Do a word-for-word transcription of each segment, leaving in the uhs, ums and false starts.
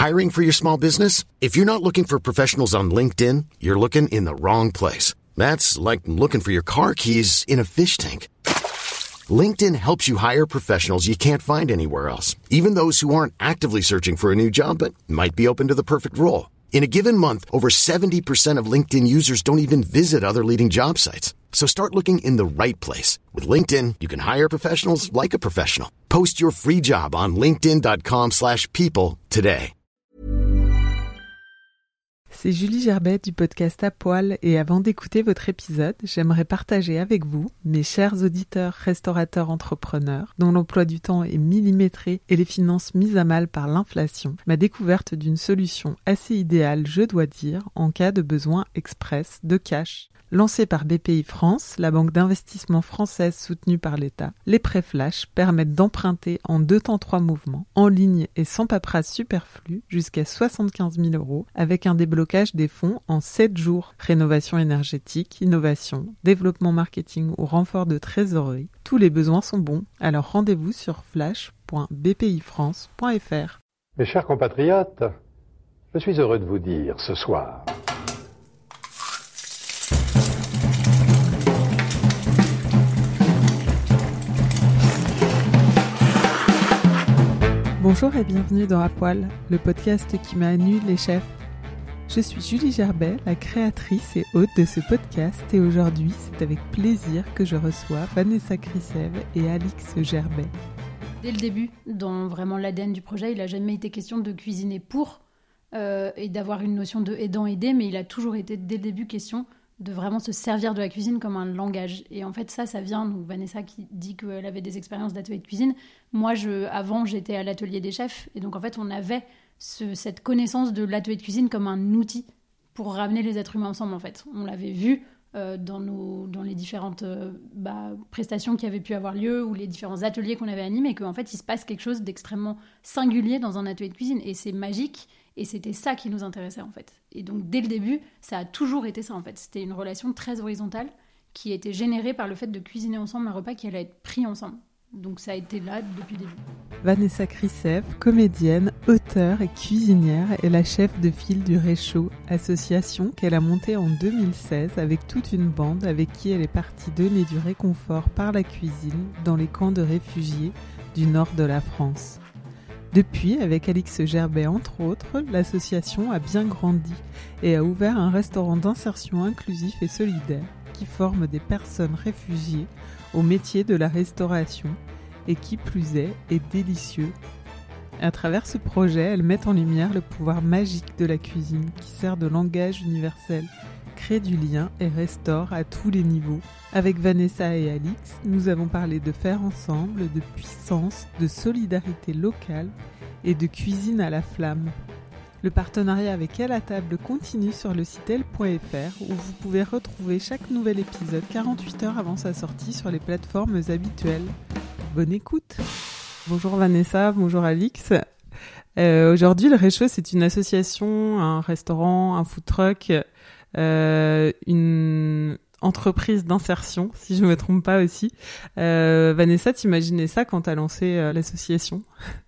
Hiring for your small business? If you're not looking for professionals on LinkedIn, you're looking in the wrong place. That's like looking for your car keys in a fish tank. LinkedIn helps you hire professionals you can't find anywhere else, even those who aren't actively searching for a new job but might be open to the perfect role. In a given month, over seventy percent of LinkedIn users don't even visit other leading job sites. So start looking in the right place. With LinkedIn, you can hire professionals like a professional. Post your free job on linkedin.com slash people today. C'est Julie Gerbet du podcast À Poil et avant d'écouter votre épisode, j'aimerais partager avec vous, mes chers auditeurs, restaurateurs, entrepreneurs, dont l'emploi du temps est millimétré et les finances mises à mal par l'inflation, ma découverte d'une solution assez idéale, je dois dire, en cas de besoin express de cash. Lancée par B P I France, la banque d'investissement française soutenue par l'État, les prêts flash permettent d'emprunter en deux temps trois mouvements, en ligne et sans paperasse superflue, jusqu'à soixante-quinze mille euros, avec un déblocage des fonds en sept jours. Rénovation énergétique, innovation, développement marketing ou renfort de trésorerie, tous les besoins sont bons, alors rendez-vous sur flash point b p i france point f r. Mes chers compatriotes, je suis heureux de vous dire ce soir... Bonjour et bienvenue dans À Poil, le podcast qui met à nu les chefs. Je suis Julie Gerbet, la créatrice et hôte de ce podcast et aujourd'hui, c'est avec plaisir que je reçois Vanessa Krisev et Alix Gerbet. Dès le début, dans vraiment l'A D N du projet, il n'a jamais été question de cuisiner pour euh, et d'avoir une notion de aidant-aider, mais il a toujours été dès le début question de vraiment se servir de la cuisine comme un langage. Et en fait, ça, ça vient, donc Vanessa qui dit qu'elle avait des expériences d'atelier de cuisine. Moi, je, avant, j'étais à l'atelier des chefs. Et donc, en fait, on avait ce, cette connaissance de l'atelier de cuisine comme un outil pour ramener les êtres humains ensemble, en fait. On l'avait vu euh, dans, nos, dans les différentes euh, bah, prestations qui avaient pu avoir lieu ou les différents ateliers qu'on avait animés, qu'en fait, il se passe quelque chose d'extrêmement singulier dans un atelier de cuisine. Et c'est magique. Et c'était ça qui nous intéressait, en fait. Et donc, dès le début, ça a toujours été ça, en fait. C'était une relation très horizontale qui était générée par le fait de cuisiner ensemble un repas qui allait être pris ensemble. Donc, ça a été là depuis le début. Vanessa Krisev, comédienne, auteure et cuisinière, est la chef de file du Réchaud, association qu'elle a montée en deux mille seize avec toute une bande avec qui elle est partie donner du réconfort par la cuisine dans les camps de réfugiés du nord de la France. Depuis, avec Alix Gerbet entre autres, l'association a bien grandi et a ouvert un restaurant d'insertion inclusif et solidaire qui forme des personnes réfugiées au métier de la restauration et qui plus est, est délicieux. À travers ce projet, elle met en lumière le pouvoir magique de la cuisine qui sert de langage universel, crée du lien et restaure à tous les niveaux. Avec Vanessa et Alix, nous avons parlé de faire ensemble, de puissance, de solidarité locale et de cuisine à la flamme. Le partenariat avec Elle à table continue sur le site elle point f r où vous pouvez retrouver chaque nouvel épisode quarante-huit heures avant sa sortie sur les plateformes habituelles. Bonne écoute. Bonjour Vanessa, bonjour Alix. Euh, aujourd'hui, le Réchaud, c'est une association, un restaurant, un food truck, euh, une entreprise d'insertion, si je me trompe pas aussi. Euh, Vanessa, t'imaginais ça quand t'as lancé euh, l'association ?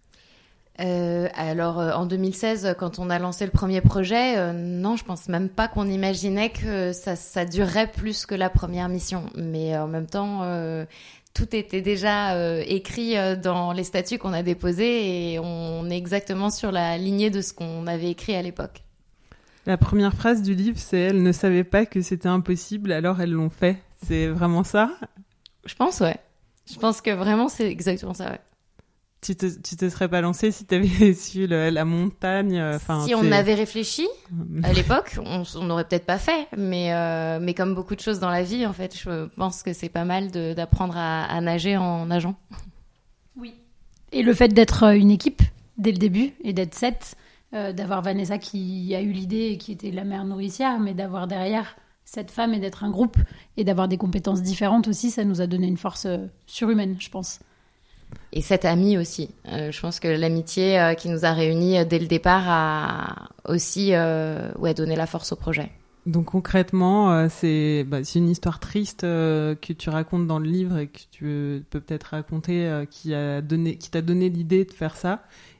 Euh, alors euh, en deux mille seize, quand on a lancé le premier projet, euh, non, je pense même pas qu'on imaginait que ça, ça durerait plus que la première mission. Mais euh, en même temps, euh, tout était déjà euh, écrit euh, dans les statuts qu'on a déposés et on est exactement sur la lignée de ce qu'on avait écrit à l'époque. La première phrase du livre, c'est « Elles ne savaient pas que c'était impossible, alors elles l'ont fait ». C'est vraiment ça ? Je pense, ouais. Je pense que vraiment, c'est exactement ça, ouais. Tu te, tu te serais pas lancée si t'avais su le, la montagne. Enfin, si c'est... on avait réfléchi à l'époque, on n'aurait peut-être pas fait. Mais, euh, mais comme beaucoup de choses dans la vie, en fait, je pense que c'est pas mal de, d'apprendre à, à nager en nageant. Oui. Et le fait d'être une équipe dès le début et d'être sept, euh, d'avoir Vanessa qui a eu l'idée et qui était la mère nourricière, mais d'avoir derrière cette femme et d'être un groupe et d'avoir des compétences différentes aussi, ça nous a donné une force surhumaine, je pense. Et cette amie aussi. Euh, je pense que l'amitié euh, qui nous a réunis euh, dès le départ a aussi euh, ouais, donné la force au projet. Donc concrètement, euh, c'est, bah, c'est une histoire triste euh, que tu racontes dans le livre et que tu peux peut-être raconter, euh, qui, a donné, qui t'a donné l'idée de faire ça.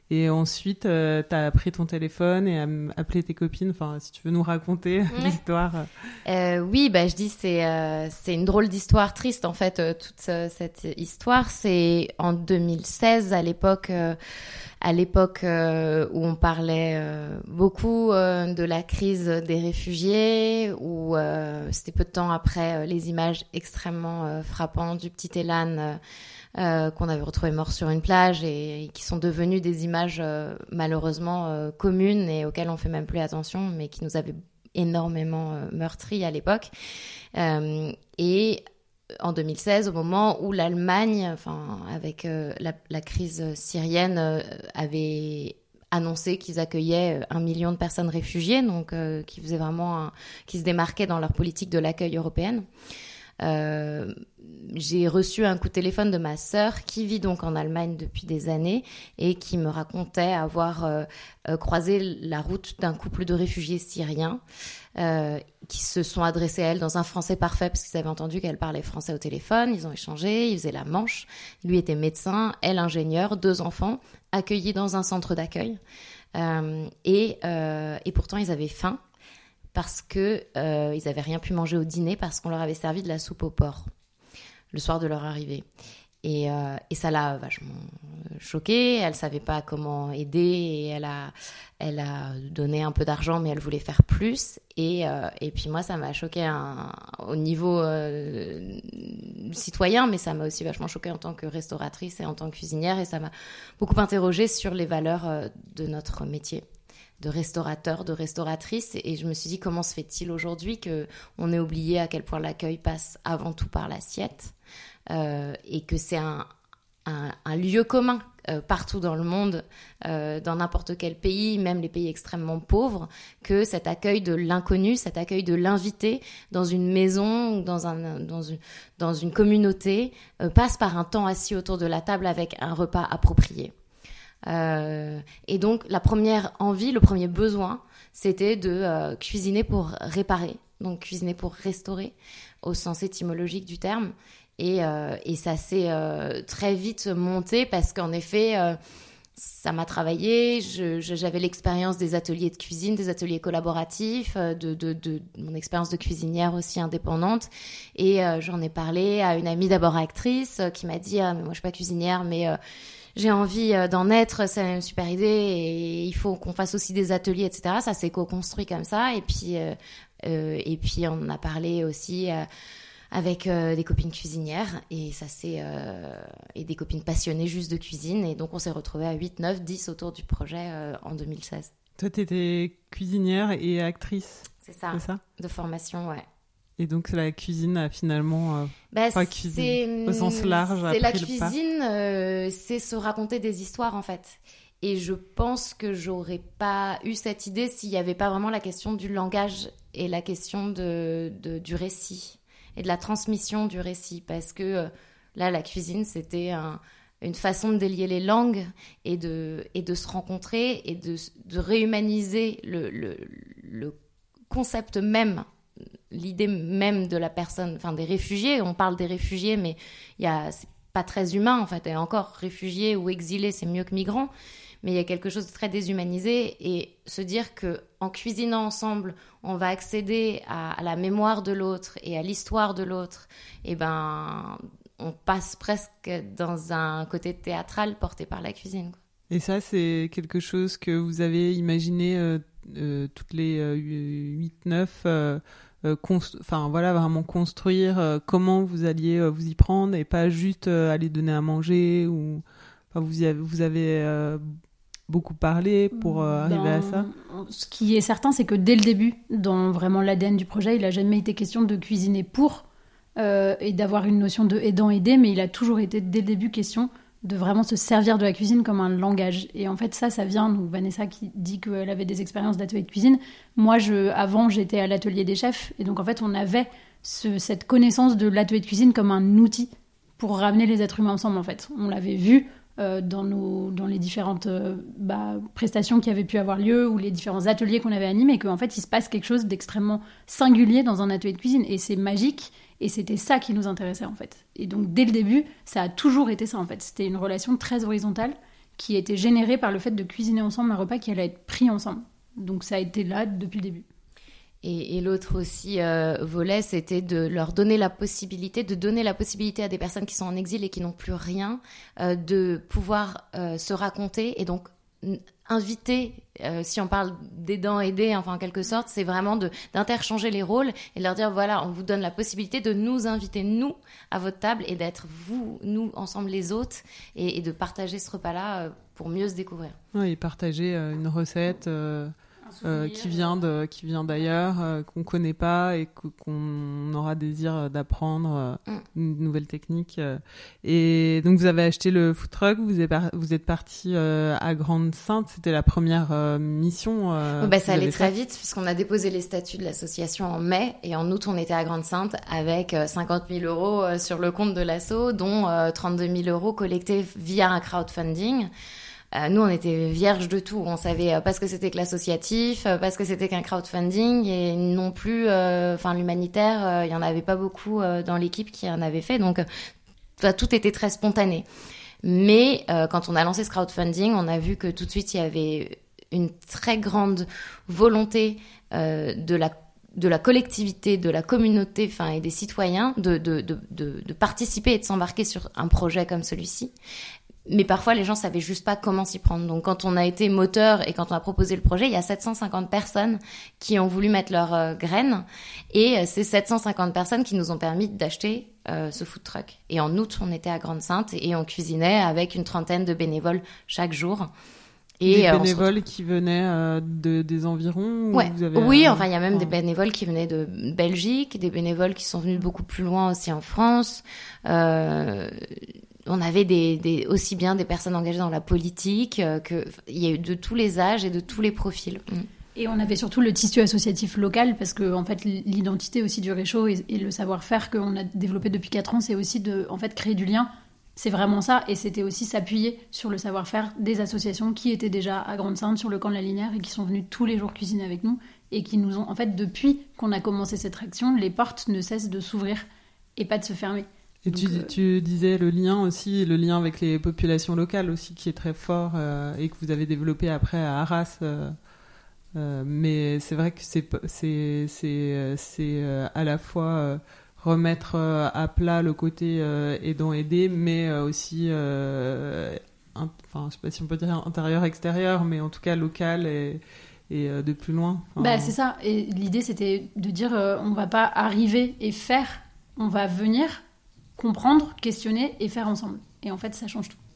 Et ensuite, euh, tu as pris ton téléphone et euh, appelé tes copines. Enfin, si tu veux nous raconter ouais. l'histoire. Euh, oui, bah, je dis c'est euh, c'est une drôle d'histoire triste en fait. Euh, toute euh, cette histoire, c'est en deux mille seize à l'époque, euh, à l'époque euh, où on parlait euh, beaucoup euh, de la crise des réfugiés, où euh, c'était peu de temps après euh, les images extrêmement euh, frappantes du petit Elan. Euh, Euh, qu'on avait retrouvé mort sur une plage et, et qui sont devenues des images euh, malheureusement euh, communes et auxquelles on fait même plus attention, mais qui nous avaient énormément euh, meurtris à l'époque. Euh, et en deux mille seize, au moment où l'Allemagne, enfin avec euh, la, la crise syrienne, euh, avait annoncé qu'ils accueillaient un million de personnes réfugiées, donc euh, qui faisaient vraiment, un, qui se démarquaient dans leur politique de l'accueil européenne. Euh, j'ai reçu un coup de téléphone de ma sœur qui vit donc en Allemagne depuis des années et qui me racontait avoir euh, euh, croisé la route d'un couple de réfugiés syriens euh, qui se sont adressés à elle dans un français parfait parce qu'ils avaient entendu qu'elle parlait français au téléphone. Ils ont échangé, ils faisaient la manche. Lui était médecin, elle ingénieure, deux enfants accueillis dans un centre d'accueil euh, et, euh, et pourtant ils avaient faim parce qu'ils euh, n'avaient rien pu manger au dîner parce qu'on leur avait servi de la soupe au porc le soir de leur arrivée. Et, euh, et ça l'a vachement choquée. Elle ne savait pas comment aider et elle a, elle a donné un peu d'argent, mais elle voulait faire plus. Et, euh, et puis moi, ça m'a choquée un, au niveau euh, citoyen, mais ça m'a aussi vachement choquée en tant que restauratrice et en tant que cuisinière. Et ça m'a beaucoup interrogée sur les valeurs euh, de notre métier de restaurateur, de restauratrice, et je me suis dit comment se fait-il aujourd'hui qu'on ait oublié à quel point l'accueil passe avant tout par l'assiette euh, et que c'est un, un, un lieu commun euh, partout dans le monde, euh, dans n'importe quel pays, même les pays extrêmement pauvres, que cet accueil de l'inconnu, cet accueil de l'invité dans une maison ou dans, un, dans, une, dans une communauté euh, passe par un temps assis autour de la table avec un repas approprié. Euh, et donc la première envie, le premier besoin, c'était de euh, cuisiner pour réparer, donc cuisiner pour restaurer au sens étymologique du terme. Et, euh, et ça s'est euh, très vite monté parce qu'en effet, euh, ça m'a travaillé. Je, je, j'avais l'expérience des ateliers de cuisine, des ateliers collaboratifs, de, de, de, de mon expérience de cuisinière aussi indépendante. Et euh, j'en ai parlé à une amie d'abord actrice euh, qui m'a dit ah, mais moi je suis pas cuisinière, mais euh, j'ai envie d'en être, c'est une super idée et il faut qu'on fasse aussi des ateliers, et cetera. Ça s'est co-construit comme ça et puis, euh, euh, et puis on a parlé aussi euh, avec euh, des copines cuisinières et, ça s'est, euh, et des copines passionnées juste de cuisine et donc on s'est retrouvés à huit, neuf, dix autour du projet euh, en deux mille seize. Toi, tu étais cuisinière et actrice. C'est ça, c'est ça de formation, ouais. Et donc la cuisine a finalement, euh, bah, pas cuisine au sens large. C'est la cuisine, euh, c'est se raconter des histoires en fait. Et je pense que j'aurais pas eu cette idée s'il y avait pas vraiment la question du langage et la question de, de du récit et de la transmission du récit, parce que euh, là la cuisine c'était un, une façon de délier les langues et de et de se rencontrer et de de réhumaniser le le, le concept même. L'idée même de la personne, enfin des réfugiés, on parle des réfugiés, mais il y a, c'est pas très humain en fait, et encore réfugiés ou exilés, c'est mieux que migrants, mais il y a quelque chose de très déshumanisé, et se dire qu'en cuisinant ensemble, on va accéder à, à la mémoire de l'autre et à l'histoire de l'autre, et ben on passe presque dans un côté théâtral porté par la cuisine, quoi. Et ça, c'est quelque chose que vous avez imaginé euh, euh, toutes les euh, huit neuf euh, euh, const- enfin voilà, vraiment construire euh, comment vous alliez euh, vous y prendre et pas juste euh, aller donner à manger ou enfin, vous, y avez, vous avez euh, beaucoup parlé pour euh, arriver dans... à ça. Ce qui est certain, c'est que dès le début, dans vraiment l'A D N du projet, il n'a jamais été question de cuisiner pour euh, et d'avoir une notion de aidant-aider, mais il a toujours été dès le début question de vraiment se servir de la cuisine comme un langage. Et en fait, ça, ça vient... Donc Vanessa qui dit qu'elle avait des expériences d'atelier de cuisine. Moi, je, avant, j'étais à l'atelier des chefs. Et donc, en fait, on avait ce, cette connaissance de l'atelier de cuisine comme un outil pour ramener les êtres humains ensemble, en fait. On l'avait vu euh, dans, nos, dans les différentes euh, bah, prestations qui avaient pu avoir lieu ou les différents ateliers qu'on avait animés, qu'en fait, il se passe quelque chose d'extrêmement singulier dans un atelier de cuisine. Et c'est magique. Et c'était ça qui nous intéressait, en fait. Et donc, dès le début, ça a toujours été ça, en fait. C'était une relation très horizontale qui était générée par le fait de cuisiner ensemble un repas qui allait être pris ensemble. Donc ça a été là depuis le début. Et, et l'autre aussi euh, volet, c'était de leur donner la possibilité, de donner la possibilité à des personnes qui sont en exil et qui n'ont plus rien, euh, de pouvoir euh, se raconter et donc n- inviter, euh, si on parle d'aidant aidés, enfin en quelque sorte, c'est vraiment de, d'interchanger les rôles et de leur dire voilà, on vous donne la possibilité de nous inviter, nous, à votre table et d'être vous, nous, ensemble les autres et, et de partager ce repas-là euh, pour mieux se découvrir. Oui, et partager euh, une recette euh, euh, qui vient de, qui vient d'ailleurs, euh, qu'on connaît pas et que, qu'on aura désir d'apprendre euh, mm. une nouvelle technique. Euh. Et donc vous avez acheté le food truck, vous êtes, par, vous êtes parti euh, à Grande-Synthe, c'était la première euh, mission. Euh, oh bah, ça allait très vite puisqu'on a déposé les statuts de l'association en mai et en août on était à Grande-Synthe avec cinquante mille euros sur le compte de l'asso, dont euh, trente-deux mille euros collectés via un crowdfunding. Euh, nous, on était vierges de tout. On savait euh, pas ce que c'était que l'associatif, euh, pas ce que c'était qu'un crowdfunding, et non plus, enfin, euh, l'humanitaire. Il euh, y en avait pas beaucoup euh, dans l'équipe qui en avait fait, donc euh, tout était très spontané. Mais euh, quand on a lancé ce crowdfunding, on a vu que tout de suite il y avait une très grande volonté euh, de la de la collectivité, de la communauté, enfin, et des citoyens de de de de, de participer et de s'embarquer sur un projet comme celui-ci. Mais parfois, les gens savaient juste pas comment s'y prendre. Donc, quand on a été moteur et quand on a proposé le projet, il y a sept cent cinquante personnes qui ont voulu mettre leurs euh, graines. Et euh, c'est sept cent cinquante personnes qui nous ont permis d'acheter euh, ce food truck. Et en août, on était à Grande-Synthe et on cuisinait avec une trentaine de bénévoles chaque jour. Et des euh, bénévoles retrouve... qui venaient euh, de, des environs ouais. Vous avez, Oui, euh... enfin, il y a même oh. des bénévoles qui venaient de Belgique, des bénévoles qui sont venus de beaucoup plus loin aussi en France. Euh... On avait des, des, aussi bien des personnes engagées dans la politique, euh, que il y a eu de tous les âges et de tous les profils. Mm. Et on avait surtout le tissu associatif local, parce que en fait, l'identité aussi du Réchaud et, et le savoir-faire qu'on a développé depuis quatre ans, c'est aussi de en fait, créer du lien. C'est vraiment ça. Et c'était aussi s'appuyer sur le savoir-faire des associations qui étaient déjà à Grande-Synthe, sur le camp de la Linière, et qui sont venues tous les jours cuisiner avec nous. Et qui nous ont, en fait, depuis qu'on a commencé cette action, les portes ne cessent de s'ouvrir et pas de se fermer. Et Donc, tu, euh... tu disais le lien aussi, le lien avec les populations locales aussi, qui est très fort euh, et que vous avez développé après à Arras. Euh, euh, mais c'est vrai que c'est, c'est, c'est, c'est euh, à la fois euh, remettre euh, à plat le côté euh, aidant-aidé, mais euh, aussi, euh, un, enfin, je sais pas si on peut dire intérieur-extérieur, mais en tout cas local et, et euh, de plus loin. Enfin... Bah, c'est ça. Et l'idée, c'était de dire euh, on va pas arriver et faire, on va venir... comprendre, questionner et faire ensemble. Et en fait, ça change tout.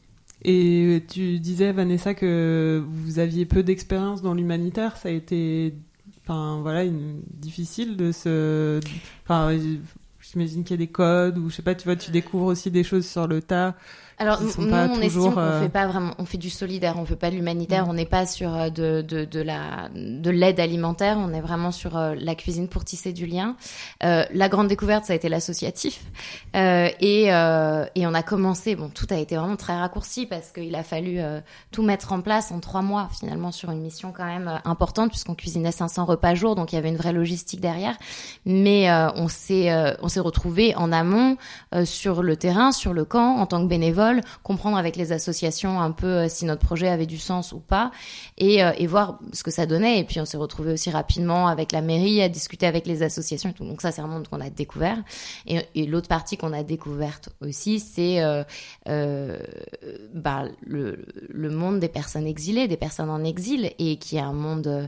Et tu disais, Vanessa, que vous aviez peu d'expérience dans l'humanitaire. Ça a été, enfin, voilà, une... difficile de se... Enfin, j'imagine qu'il y a des codes ou je sais pas, tu vois, tu découvres aussi des choses sur le tas. Alors, nous, on toujours, estime qu'on euh... fait pas vraiment, on fait du solidaire, on fait pas de l'humanitaire, mmh. on n'est pas sur de, de, de la, de l'aide alimentaire, on est vraiment sur euh, la cuisine pour tisser du lien. Euh, la grande découverte, ça a été l'associatif. Euh, et, euh, et on a commencé, bon, tout a été vraiment très raccourci parce qu'il a fallu euh, tout mettre en place en trois mois, finalement, sur une mission quand même euh, importante puisqu'on cuisinait cinq cents repas jour, donc il y avait une vraie logistique derrière. Mais euh, on s'est, euh, on s'est retrouvés en amont, euh, sur le terrain, sur le camp, en tant que bénévole, comprendre avec les associations un peu euh, si notre projet avait du sens ou pas et, euh, et voir ce que ça donnait. Et puis on s'est retrouvés aussi rapidement avec la mairie à discuter avec les associations et tout. Donc ça, c'est un monde qu'on a découvert. Et, et l'autre partie qu'on a découverte aussi, c'est euh, euh, bah, le, le monde des personnes exilées, des personnes en exil, et qui est un monde... Euh,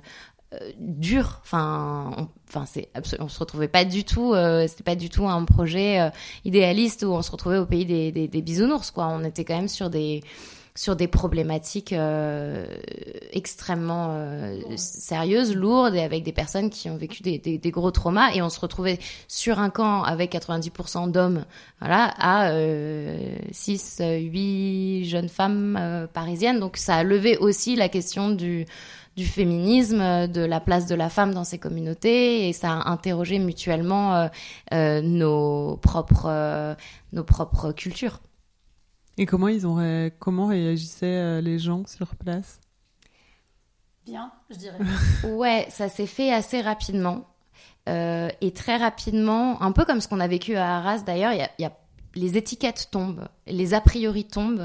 dur, enfin, on, enfin c'est absolument, on se retrouvait pas du tout, euh, c'était pas du tout un projet euh, idéaliste où on se retrouvait au pays des, des, des bisounours, quoi. On était quand même sur des sur des problématiques euh, extrêmement euh, sérieuses, lourdes, et avec des personnes qui ont vécu des, des, des gros traumas, et on se retrouvait sur un camp avec quatre-vingt-dix pour cent d'hommes, voilà, à euh, six, huit jeunes femmes euh, parisiennes. Donc ça a levé aussi la question du du féminisme, de la place de la femme dans ces communautés, et ça a interrogé mutuellement euh, euh, nos propres euh, nos propres cultures. Et comment ils ont ré... comment réagissaient euh, les gens sur place? Bien, je dirais. Ouais, ça s'est fait assez rapidement euh, et très rapidement, un peu comme ce qu'on a vécu à Arras d'ailleurs. Il y a, il y a les étiquettes tombent, les a priori tombent.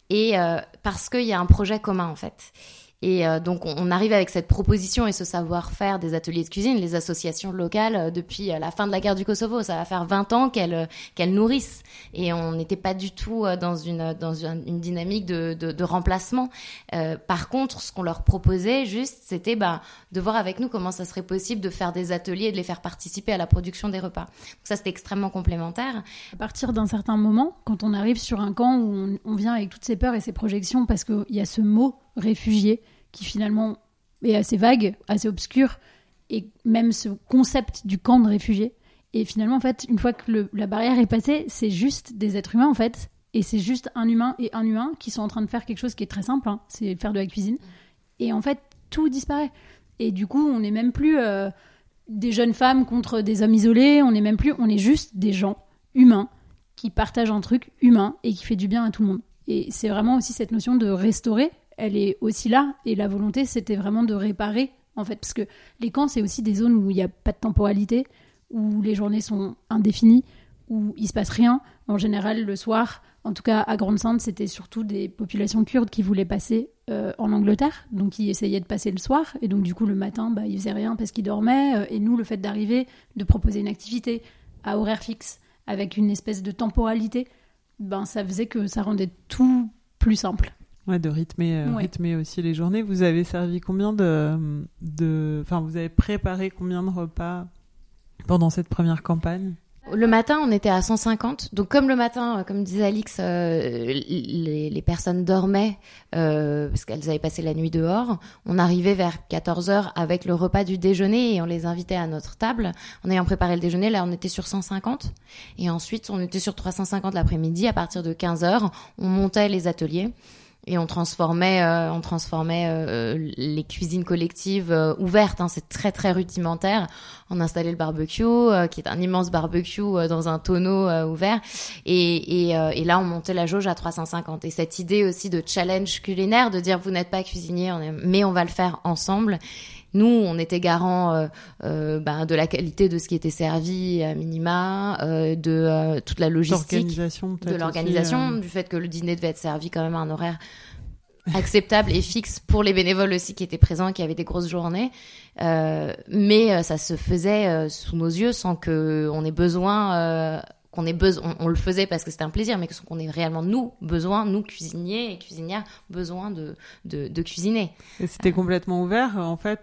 et euh, parce qu'il y a un projet commun en fait. Et euh, donc, on arrive avec cette proposition et ce savoir-faire des ateliers de cuisine, les associations locales, euh, depuis euh, la fin de la guerre du Kosovo. Ça va faire vingt ans qu'elles, euh, qu'elles nourrissent. Et on n'était pas du tout euh, dans une, dans une, une dynamique de, de, de remplacement. Euh, par contre, ce qu'on leur proposait juste, c'était bah, de voir avec nous comment ça serait possible de faire des ateliers et de les faire participer à la production des repas. Donc ça, c'était extrêmement complémentaire. À partir d'un certain moment, quand on arrive sur un camp où on, on vient avec toutes ces peurs et ces projections, parce qu'il y a ce mot réfugié qui finalement est assez vague, assez obscur, et même ce concept du camp de réfugiés. Et finalement, en fait, une fois que le, la barrière est passée, c'est juste des êtres humains, en fait, et c'est juste un humain et un humain qui sont en train de faire quelque chose qui est très simple, hein, c'est faire de la cuisine. Et en fait, tout disparaît. Et du coup, on n'est même plus euh, des jeunes femmes contre des hommes isolés, on n'est même plus, on est juste des gens humains qui partagent un truc humain et qui fait du bien à tout le monde. Et c'est vraiment aussi cette notion de restaurer, elle est aussi là, et la volonté, c'était vraiment de réparer, en fait, parce que les camps, c'est aussi des zones où il n'y a pas de temporalité, où les journées sont indéfinies, où il ne se passe rien. En général, le soir, en tout cas à Grande-Sainte, c'était surtout des populations kurdes qui voulaient passer euh, en Angleterre, donc ils essayaient de passer le soir, et donc du coup, le matin, bah, ils faisaient rien parce qu'ils dormaient, euh, et nous, le fait d'arriver, de proposer une activité à horaire fixe, avec une espèce de temporalité, ben, ça faisait que ça rendait tout plus simple. Ouais, de rythmer, euh, ouais. rythmer aussi les journées. Vous avez servi combien de, de... Enfin, vous avez préparé combien de repas pendant cette première campagne ? Le matin, on était à cent cinquante. Donc, comme le matin, comme disait Alix, euh, les, les personnes dormaient euh, parce qu'elles avaient passé la nuit dehors. On arrivait vers quatorze heures avec le repas du déjeuner et on les invitait à notre table. En ayant préparé le déjeuner, là, on était sur cent cinquante. Et ensuite, on était sur trois cent cinquante l'après-midi. À partir de quinze heures, on montait les ateliers. Et on transformait, euh, on transformait euh, les cuisines collectives euh, ouvertes, hein, c'est très très rudimentaire. On installait le barbecue, euh, qui est un immense barbecue euh, dans un tonneau euh, ouvert. Et, et, euh, et là, on montait la jauge à trois cent cinquante. Et cette idée aussi de challenge culinaire, de dire vous n'êtes pas cuisinier, on est... mais on va le faire ensemble. Nous, on était garant euh, euh, ben, de la qualité de ce qui était servi à minima, euh, de euh, toute la logistique, l'organisation, de l'organisation, aussi, euh... du fait que le dîner devait être servi quand même à un horaire acceptable et fixe pour les bénévoles aussi qui étaient présents et qui avaient des grosses journées. Euh, mais euh, ça se faisait euh, sous nos yeux sans qu'on ait besoin... Euh, qu'on ait besoin, on, on le faisait parce que c'était un plaisir, mais qu'on ait réellement, nous, besoin, nous, cuisiniers et cuisinières, besoin de, de, de cuisiner. Et c'était euh... complètement ouvert, en fait,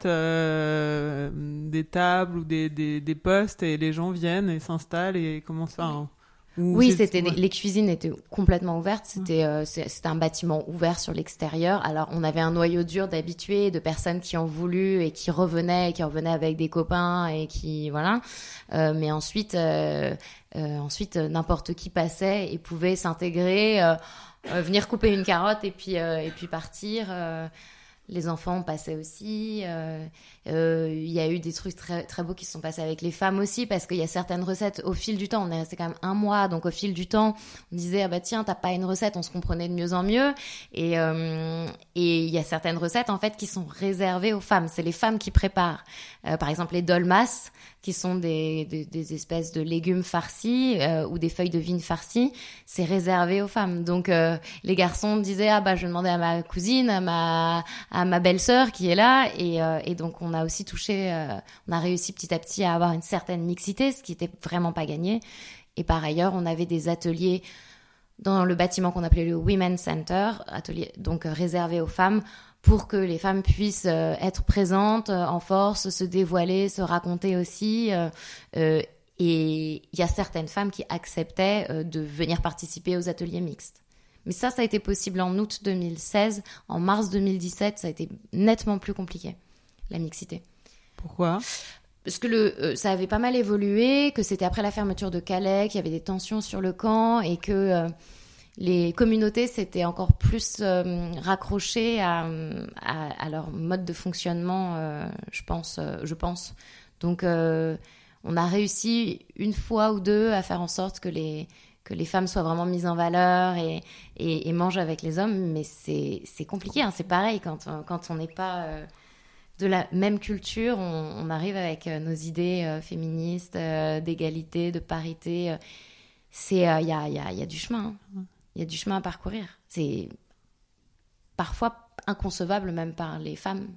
euh, des tables ou des, des, des postes, et les gens viennent et s'installent et commencent à... Hein. Ou oui, c'était ouais. les cuisines étaient complètement ouvertes. C'était, euh, c'était un bâtiment ouvert sur l'extérieur. Alors, on avait un noyau dur d'habitués, de personnes qui ont voulu et qui revenaient, et qui revenaient avec des copains et qui voilà. Euh, mais ensuite, euh, euh, ensuite, n'importe qui passait et pouvait s'intégrer, euh, euh, venir couper une carotte et puis euh, et puis partir. Euh, Les enfants passaient aussi. Il euh, euh, y a eu des trucs très, très beaux qui se sont passés avec les femmes aussi, parce qu'il y a certaines recettes, au fil du temps, on est resté quand même un mois, donc au fil du temps, on disait, ah bah tiens, t'as pas une recette, on se comprenait de mieux en mieux. Et euh, et il y a certaines recettes, en fait, qui sont réservées aux femmes. C'est les femmes qui préparent. Euh, par exemple, les dolmas, qui sont des, des, des espèces de légumes farcis euh, ou des feuilles de vigne farcies, c'est réservé aux femmes. Donc, euh, les garçons disaient, ah bah je vais demander à ma cousine, à ma... à ma belle-sœur qui est là, et, euh, et donc on a aussi touché, euh, on a réussi petit à petit à avoir une certaine mixité, ce qui était vraiment pas gagné. Et par ailleurs, on avait des ateliers dans le bâtiment qu'on appelait le Women's Center, atelier donc euh, réservé aux femmes, pour que les femmes puissent euh, être présentes euh, en force, se dévoiler, se raconter aussi. Euh, euh, et il y a certaines femmes qui acceptaient euh, de venir participer aux ateliers mixtes. Mais ça, ça a été possible en août deux mille seize. En mars deux mille dix-sept, ça a été nettement plus compliqué, la mixité. Pourquoi ? Parce que le, euh, ça avait pas mal évolué, que c'était après la fermeture de Calais, qu'il y avait des tensions sur le camp et que euh, les communautés s'étaient encore plus euh, raccrochées à, à, à leur mode de fonctionnement, euh, je pense. Euh, je pense. Donc, euh, on a réussi une fois ou deux à faire en sorte que les... que les femmes soient vraiment mises en valeur et, et, et mangent avec les hommes, mais c'est, c'est compliqué, hein. C'est pareil, quand, quand on n'est pas euh, de la même culture, on, on arrive avec euh, nos idées euh, féministes, euh, d'égalité, de parité. Euh, c'est, il euh, y, a, y, a, y a du chemin, il hein. y a du chemin à parcourir. C'est parfois inconcevables même par les femmes.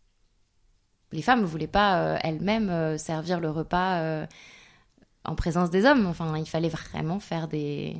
Les femmes ne voulaient pas euh, elles-mêmes euh, servir le repas euh, en présence des hommes. Enfin, il fallait vraiment faire des,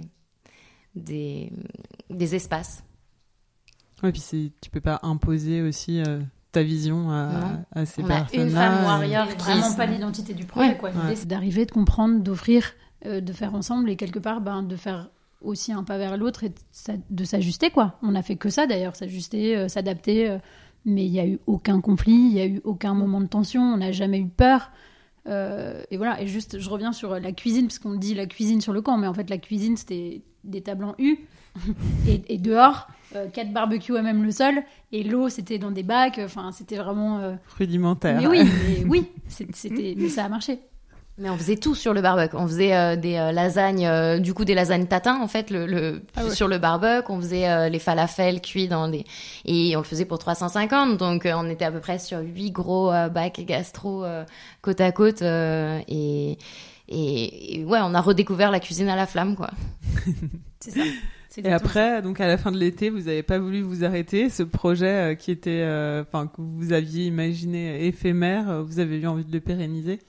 des, des espaces. Oui, puis c'est, tu peux pas imposer aussi euh, ta vision à, à ces On personnes-là. a une femme warrior C'est qui... vraiment pas l'identité du projet, Ouais. quoi. L'idée, Ouais. c'est d'arriver, de comprendre, d'offrir, euh, de faire ensemble et quelque part, ben, de faire aussi un pas vers l'autre et de, s'a- de s'ajuster, quoi. On a fait que ça, d'ailleurs, s'ajuster, euh, s'adapter, euh, mais il y a eu aucun conflit, il y a eu aucun moment de tension, on n'a jamais eu peur. Euh, et voilà, et juste, je reviens sur la cuisine, parce qu'on dit la cuisine sur le camp, mais en fait, la cuisine, c'était des tables en U, et, et dehors, euh, quatre barbecues à même le sol, et l'eau, c'était dans des bacs, enfin, c'était vraiment... euh, Rudimentaire. Mais oui, mais oui, c'est- c'était, mais ça a marché. Mais on faisait tout sur le barbecue. On faisait euh, des euh, lasagnes, euh, du coup des lasagnes tatin en fait, le, le Ah ouais. sur le barbecue. On faisait euh, les falafels cuits dans des et on le faisait pour trois cent cinquante. Donc euh, on était à peu près sur huit gros euh, bacs gastro euh, côte à côte euh, et, et et ouais, on a redécouvert la cuisine à la flamme quoi. C'est ça. C'est Et exactement après, donc à la fin de l'été, vous n'avez pas voulu vous arrêter. Ce projet euh, qui était, euh, enfin que vous aviez imaginé éphémère, euh, vous avez eu envie de le pérenniser.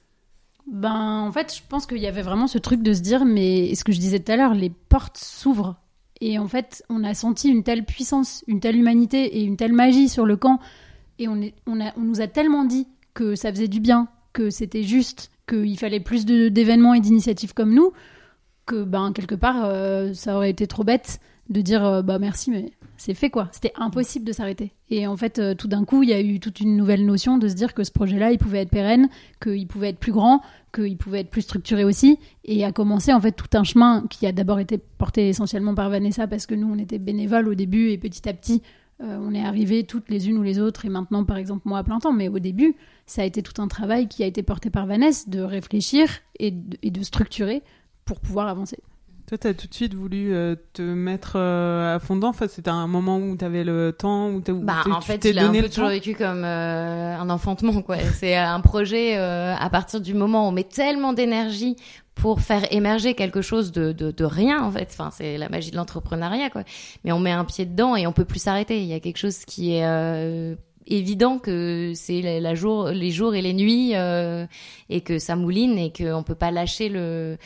Ben, en fait, je pense qu'il y avait vraiment ce truc de se dire, mais ce que je disais tout à l'heure, les portes s'ouvrent. Et en fait, on a senti une telle puissance, une telle humanité et une telle magie sur le camp. Et on, est, on, a, on nous a tellement dit que ça faisait du bien, que c'était juste, qu'il fallait plus de, d'événements et d'initiatives comme nous, que ben, quelque part, euh, ça aurait été trop bête de dire euh, bah merci, mais c'est fait quoi. C'était impossible de s'arrêter. Et en fait, euh, tout d'un coup, il y a eu toute une nouvelle notion de se dire que ce projet-là, il pouvait être pérenne, qu'il pouvait être plus grand, qu'il pouvait être plus structuré aussi. Et a commencé en fait tout un chemin qui a d'abord été porté essentiellement par Vanessa parce que nous, on était bénévoles au début et petit à petit, euh, on est arrivés toutes les unes ou les autres. Et maintenant, par exemple, moi à plein temps. Mais au début, ça a été tout un travail qui a été porté par Vanessa de réfléchir et de, et de structurer pour pouvoir avancer. Toi, tu as tout de suite voulu euh, te mettre euh, à fond dedans. Enfin, c'était un moment où tu avais le temps, où, t'as, où Bah, t'es- en tu fait, t'es je l'ai un donné peu le toujours temps. vécu comme euh, un enfantement, quoi. C'est un projet euh, à partir du moment où on met tellement d'énergie pour faire émerger quelque chose de, de, de rien, en fait. Enfin, c'est la magie de l'entrepreneuriat, quoi. Mais on met un pied dedans et on peut plus s'arrêter. Il y a quelque chose qui est euh, évident que c'est la, la jour, les jours et les nuits euh, et que ça mouline et qu'on peut pas lâcher le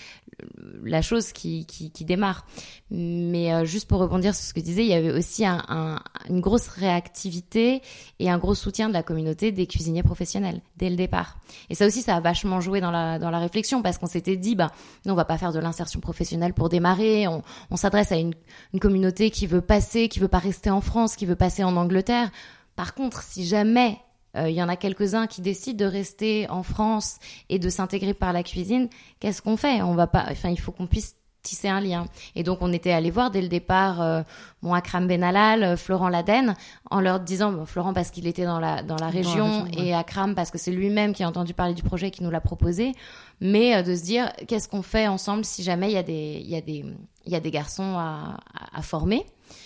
la chose qui, qui, qui démarre. Mais euh, juste pour rebondir sur ce que tu disais, il y avait aussi un, un, une grosse réactivité et un gros soutien de la communauté des cuisiniers professionnels dès le départ. Et ça aussi, ça a vachement joué dans la, dans la réflexion parce qu'on s'était dit, bah, non, on va pas faire de l'insertion professionnelle pour démarrer. On, on s'adresse à une, une communauté qui veut passer, qui veut pas rester en France, qui veut passer en Angleterre. Par contre, si jamais il euh, y en a quelques-uns qui décident de rester en France et de s'intégrer par la cuisine, qu'est-ce qu'on fait ? On va pas, enfin, il faut qu'on puisse tisser un lien. Et donc, on était allé voir dès le départ euh, bon, Akram Benallal, euh, Florent Laden, en leur disant, bon, Florent parce qu'il était dans la, dans la région, dans la région, ouais. et Akram parce que c'est lui-même qui a entendu parler du projet, qui nous l'a proposé, mais euh, de se dire, qu'est-ce qu'on fait ensemble si jamais il y a des, il y a des, il y a des garçons à, à, à former.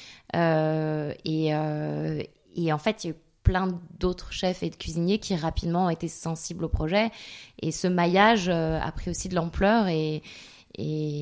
Euh, et, euh, et en fait, il y a eu plein d'autres chefs et de cuisiniers qui rapidement ont été sensibles au projet. Et ce maillage euh, a pris aussi de l'ampleur et, et,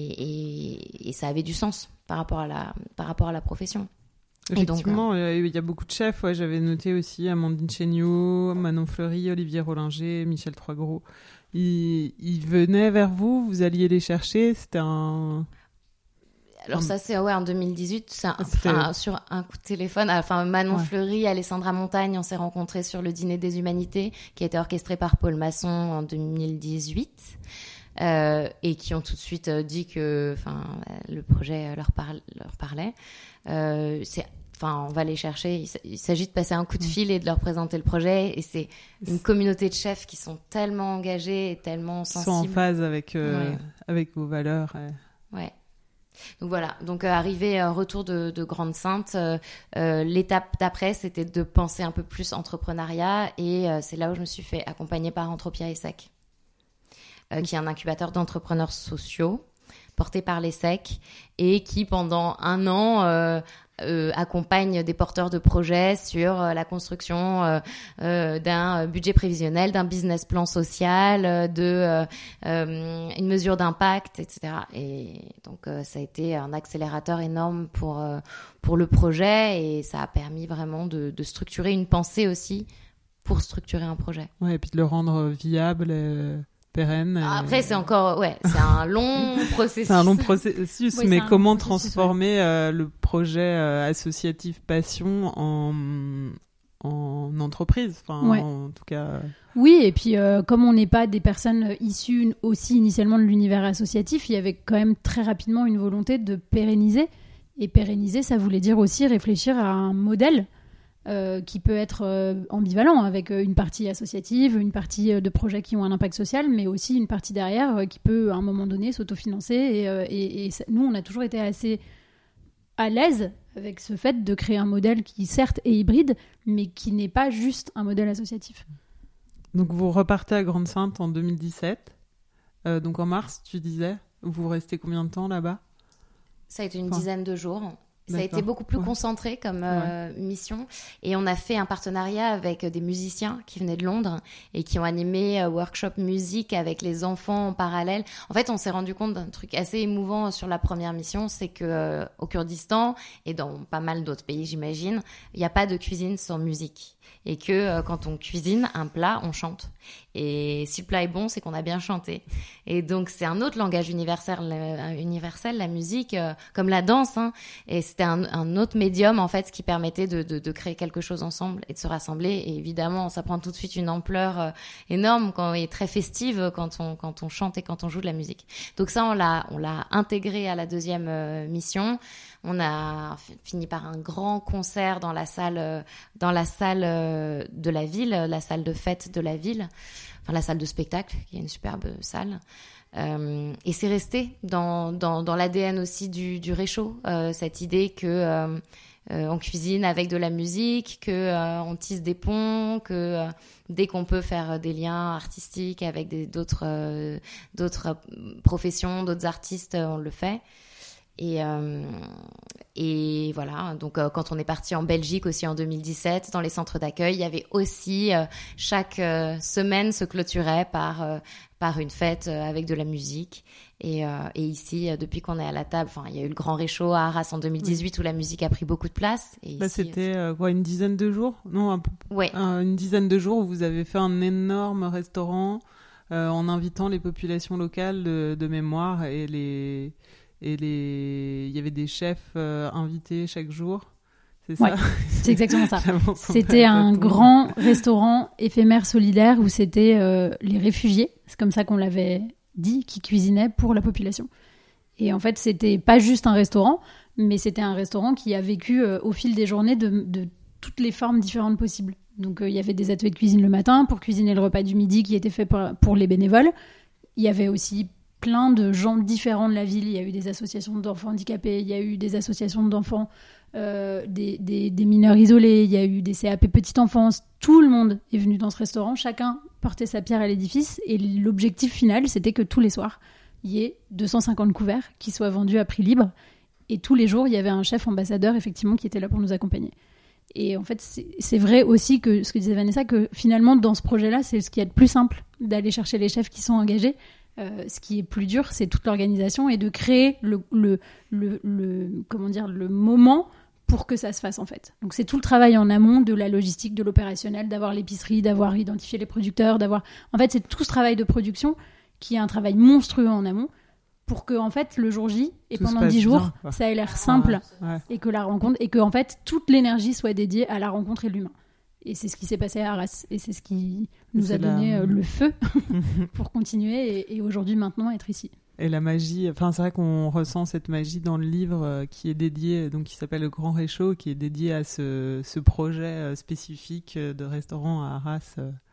et, et ça avait du sens par rapport à la, par rapport à la profession. Effectivement, donc, euh, il y a beaucoup de chefs. Ouais, j'avais noté aussi Amandine Chéniaud, Manon Fleury, Olivier Rollinger, Michel Troisgros. Ils, ils venaient vers vous, vous alliez les chercher. C'était un... Alors ça c'est ouais en deux mille dix-huit, c'est un, C'était... enfin, sur un coup de téléphone. Enfin Manon Ouais. Fleury, Alessandra Montagne, on s'est rencontrés sur le Dîner des Humanités, qui a été orchestré par Paul Masson en deux mille dix-huit, euh, et qui ont tout de suite dit que, enfin, le projet leur, parle, leur parlait. Euh, c'est Enfin, on va les chercher. Il s- il s'agit de passer un coup de fil et de leur présenter le projet. Et c'est une communauté de chefs qui sont tellement engagés et tellement Ils sont en sensibles. phase avec, euh, Ouais. avec vos valeurs. Ouais. Ouais. Donc voilà, donc euh, arrivé euh, retour de, de Grande Sainte, euh, euh, l'étape d'après c'était de penser un peu plus entrepreneuriat et euh, c'est là où je me suis fait accompagner par Entropia E S S E C, euh, qui est un incubateur d'entrepreneurs sociaux porté par l'E S S E C et qui pendant un an euh, euh, accompagne des porteurs de projets sur euh, la construction euh, euh, d'un budget prévisionnel, d'un business plan social, euh, de euh, euh, une mesure d'impact, et cetera. Et donc euh, ça a été un accélérateur énorme pour euh, pour le projet et ça a permis vraiment de, de structurer une pensée aussi pour structurer un projet. Ouais, et puis de le rendre viable. Et... pérenne. Et... Après, c'est encore, ouais, c'est un long processus. C'est un long processus, oui, mais comment processus, transformer ouais. euh, le projet euh, associatif Passion en, en entreprise, enfin, ouais. en tout cas. Oui, et puis euh, comme on n'est pas des personnes issues aussi initialement de l'univers associatif, il y avait quand même très rapidement une volonté de pérenniser. Et pérenniser, ça voulait dire aussi réfléchir à un modèle Euh, qui peut être euh, ambivalent avec euh, une partie associative, une partie euh, de projets qui ont un impact social, mais aussi une partie derrière euh, qui peut à un moment donné s'autofinancer. Et, euh, et, et ça, nous, on a toujours été assez à l'aise avec ce fait de créer un modèle qui certes est hybride, mais qui n'est pas juste un modèle associatif. Donc vous repartez à Grande-Synthe en deux mille dix-sept, euh, donc en mars, tu disais. Vous restez combien de temps là-bas ? Ça a été une enfin... dizaine de jours. Ça D'accord. a été beaucoup plus ouais. concentré comme euh, ouais. mission et on a fait un partenariat avec des musiciens qui venaient de Londres et qui ont animé un workshop musique avec les enfants en parallèle. En fait, on s'est rendu compte d'un truc assez émouvant sur la première mission, c'est que euh, au Kurdistan et dans pas mal d'autres pays, j'imagine, il n'y a pas de cuisine sans musique. Et que euh, quand on cuisine un plat, on chante. Et si le plat est bon, c'est qu'on a bien chanté. Et donc, c'est un autre langage universel, euh, universel la musique, euh, comme la danse. Hein. Et c'était un, un autre médium, en fait, ce qui permettait de, de, de créer quelque chose ensemble et de se rassembler. Et évidemment, ça prend tout de suite une ampleur euh, énorme quand, et très festive quand on, quand on chante et quand on joue de la musique. Donc ça, on l'a, on l'a intégré à la deuxième euh, mission. On a fini par un grand concert dans la salle, euh, dans la salle euh, de la ville, la salle de fête de la ville, enfin la salle de spectacle, qui est une superbe salle. Euh, et c'est resté dans, dans, dans l'A D N aussi du, du Réchaud, euh, cette idée que euh, euh, on cuisine avec de la musique, que euh, on tisse des ponts, que euh, dès qu'on peut faire des liens artistiques avec des, d'autres, euh, d'autres professions, d'autres artistes, on le fait. Et, euh, et voilà, donc euh, quand on est parti en Belgique aussi en deux mille dix-sept, dans les centres d'accueil, il y avait aussi, euh, chaque euh, semaine se clôturait par, euh, par une fête euh, avec de la musique. Et, euh, et ici, euh, depuis qu'on est à la table, enfin, il y a eu le Grand Réchaud à Arras en deux mille dix-huit oui. où la musique a pris beaucoup de place. Et Là, ici, c'était euh, quoi, une dizaine de jours ? Non, un, ouais. un, une dizaine de jours où vous avez fait un énorme restaurant euh, en invitant les populations locales de, de mémoire et les... Et les... il y avait des chefs euh, invités chaque jour, c'est ça ? Ouais, c'est exactement ça. C'était un grand restaurant éphémère solidaire où c'était euh, les réfugiés, c'est comme ça qu'on l'avait dit, qui cuisinaient pour la population. Et en fait, c'était pas juste un restaurant, mais c'était un restaurant qui a vécu euh, au fil des journées de, de toutes les formes différentes possibles. Donc euh, il y avait des ateliers de cuisine le matin pour cuisiner le repas du midi qui était fait pour, pour les bénévoles. Il y avait aussi plein de gens différents de la ville. Il y a eu des associations d'enfants handicapés, il y a eu des associations d'enfants, euh, des, des, des mineurs isolés, il y a eu des C A P petite enfance. Tout le monde est venu dans ce restaurant, chacun portait sa pierre à l'édifice et l'objectif final, c'était que tous les soirs, il y ait deux cent cinquante couverts qui soient vendus à prix libre et tous les jours, il y avait un chef ambassadeur effectivement qui était là pour nous accompagner. Et en fait, c'est, c'est vrai aussi que ce que disait Vanessa, que finalement, dans ce projet-là, c'est ce qui est le plus simple, d'aller chercher les chefs qui sont engagés. Euh, ce qui est plus dur, c'est toute l'organisation et de créer le, le, le, le, comment dire, le moment pour que ça se fasse en fait. Donc c'est tout le travail en amont de la logistique, de l'opérationnel, d'avoir l'épicerie, d'avoir identifié les producteurs, d'avoir... En fait, c'est tout ce travail de production qui est un travail monstrueux en amont pour que en fait le jour J et tout pendant dix jours, bien, ça ait l'air simple ouais, ouais. et que la rencontre et que en fait toute l'énergie soit dédiée à la rencontre et l'humain. Et c'est ce qui s'est passé à Arras. Et c'est ce qui nous c'est a donné la... le feu pour continuer et, et aujourd'hui, maintenant, être ici. Et la magie, enfin, c'est vrai qu'on ressent cette magie dans le livre euh, qui est dédié, donc qui s'appelle Le Grand Réchaud, qui est dédié à ce, ce projet euh, spécifique de restaurant à Arras. Euh,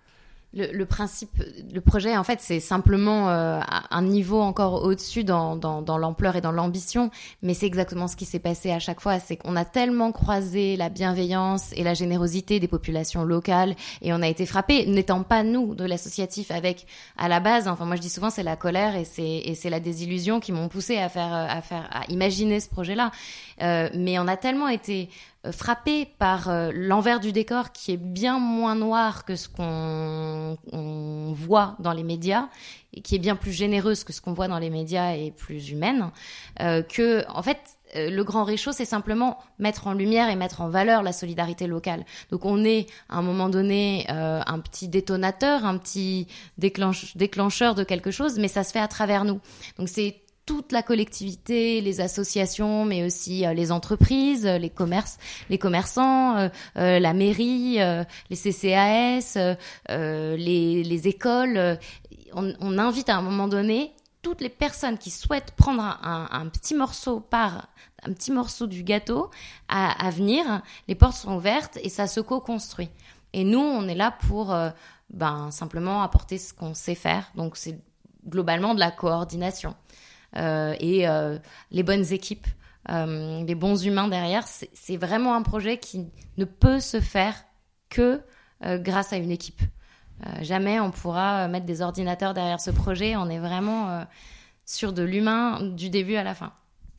Le, le principe, le projet, en fait, c'est simplement euh, un niveau encore au-dessus dans, dans, dans l'ampleur et dans l'ambition, mais c'est exactement ce qui s'est passé à chaque fois. C'est qu'on a tellement croisé la bienveillance et la générosité des populations locales, et on a été frappés, n'étant pas nous de l'associatif avec à la base. Enfin, moi je dis souvent, c'est la colère et c'est et c'est la désillusion qui m'ont poussé à faire à faire à imaginer ce projet-là. Euh, mais on a tellement été frappé par euh, l'envers du décor qui est bien moins noir que ce qu'on on voit dans les médias et qui est bien plus généreuse que ce qu'on voit dans les médias et plus humaine, euh, que en fait euh, le Grand Réchaud, c'est simplement mettre en lumière et mettre en valeur la solidarité locale. Donc on est à un moment donné euh, un petit détonateur, un petit déclenche, déclencheur de quelque chose, mais ça se fait à travers nous. Donc c'est toute la collectivité, les associations, mais aussi euh, les entreprises, les commerces, les commerçants, euh, euh, la mairie, euh, les C C A S, euh, les, les écoles. Euh, on, on invite à un moment donné toutes les personnes qui souhaitent prendre un, un, un petit morceau par un petit morceau du gâteau à, à venir. Les portes sont ouvertes et ça se co-construit. Et nous, on est là pour euh, ben simplement apporter ce qu'on sait faire. Donc c'est globalement de la coordination. Euh, et euh, les bonnes équipes, euh, les bons humains derrière, c'est, c'est vraiment un projet qui ne peut se faire que euh, grâce à une équipe. Euh, jamais on pourra mettre des ordinateurs derrière ce projet, on est vraiment euh, sur de l'humain du début à la fin.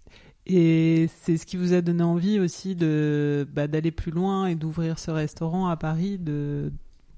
Et c'est ce qui vous a donné envie aussi de, bah, d'aller plus loin et d'ouvrir ce restaurant à Paris, de...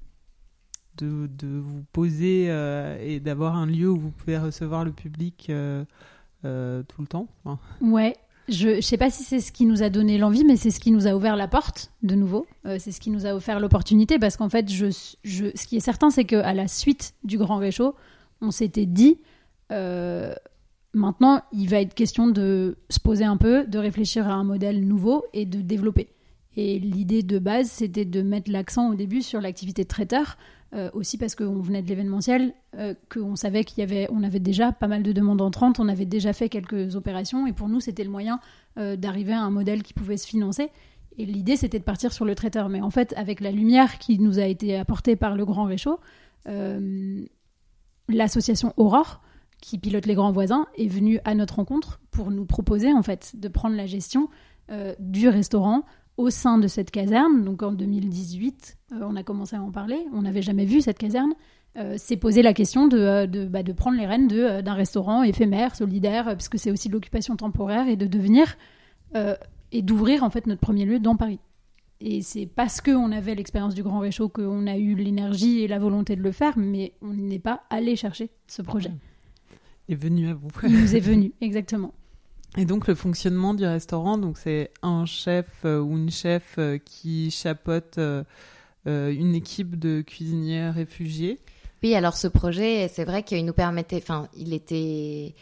De, de vous poser euh, et d'avoir un lieu où vous pouvez recevoir le public euh, euh, tout le temps. Enfin. Ouais, je ne sais pas si c'est ce qui nous a donné l'envie, mais c'est ce qui nous a ouvert la porte, de nouveau. Euh, c'est ce qui nous a offert l'opportunité, parce qu'en fait, je, je, ce qui est certain, c'est qu'à la suite du Grand Réchaud, on s'était dit, euh, maintenant, il va être question de se poser un peu, de réfléchir à un modèle nouveau et de développer. Et l'idée de base, c'était de mettre l'accent au début sur l'activité de traiteur, Euh, aussi parce qu'on venait de l'événementiel, euh, qu'on savait qu'il y avait, on avait déjà pas mal de demandes entrantes, on avait déjà fait quelques opérations, et pour nous, c'était le moyen euh, d'arriver à un modèle qui pouvait se financer. Et l'idée, c'était de partir sur le traiteur. Mais en fait, avec la lumière qui nous a été apportée par le Grand Réchaud, euh, l'association Aurore, qui pilote les Grands Voisins, est venue à notre rencontre pour nous proposer, en fait, de prendre la gestion euh, du restaurant au sein de cette caserne. Donc en deux mille dix-huit, euh, on a commencé à en parler. On n'avait jamais vu cette caserne. Euh, s'est posé la question de, de, bah, de prendre les rênes de, d'un restaurant éphémère, solidaire, euh, puisque c'est aussi de l'occupation temporaire, et de devenir euh, et d'ouvrir en fait notre premier lieu dans Paris. Et c'est parce qu'on avait l'expérience du Grand Réchaud qu'on a eu l'énergie et la volonté de le faire, mais on n'est pas allé chercher ce projet. Il est venu à vous. Il nous est venu, exactement. Et donc le fonctionnement du restaurant, donc c'est un chef euh, ou une chef euh, qui chapeaute euh, euh, une équipe de cuisiniers réfugiés. Oui, alors ce projet, c'est vrai qu'il nous permettait, enfin, il était,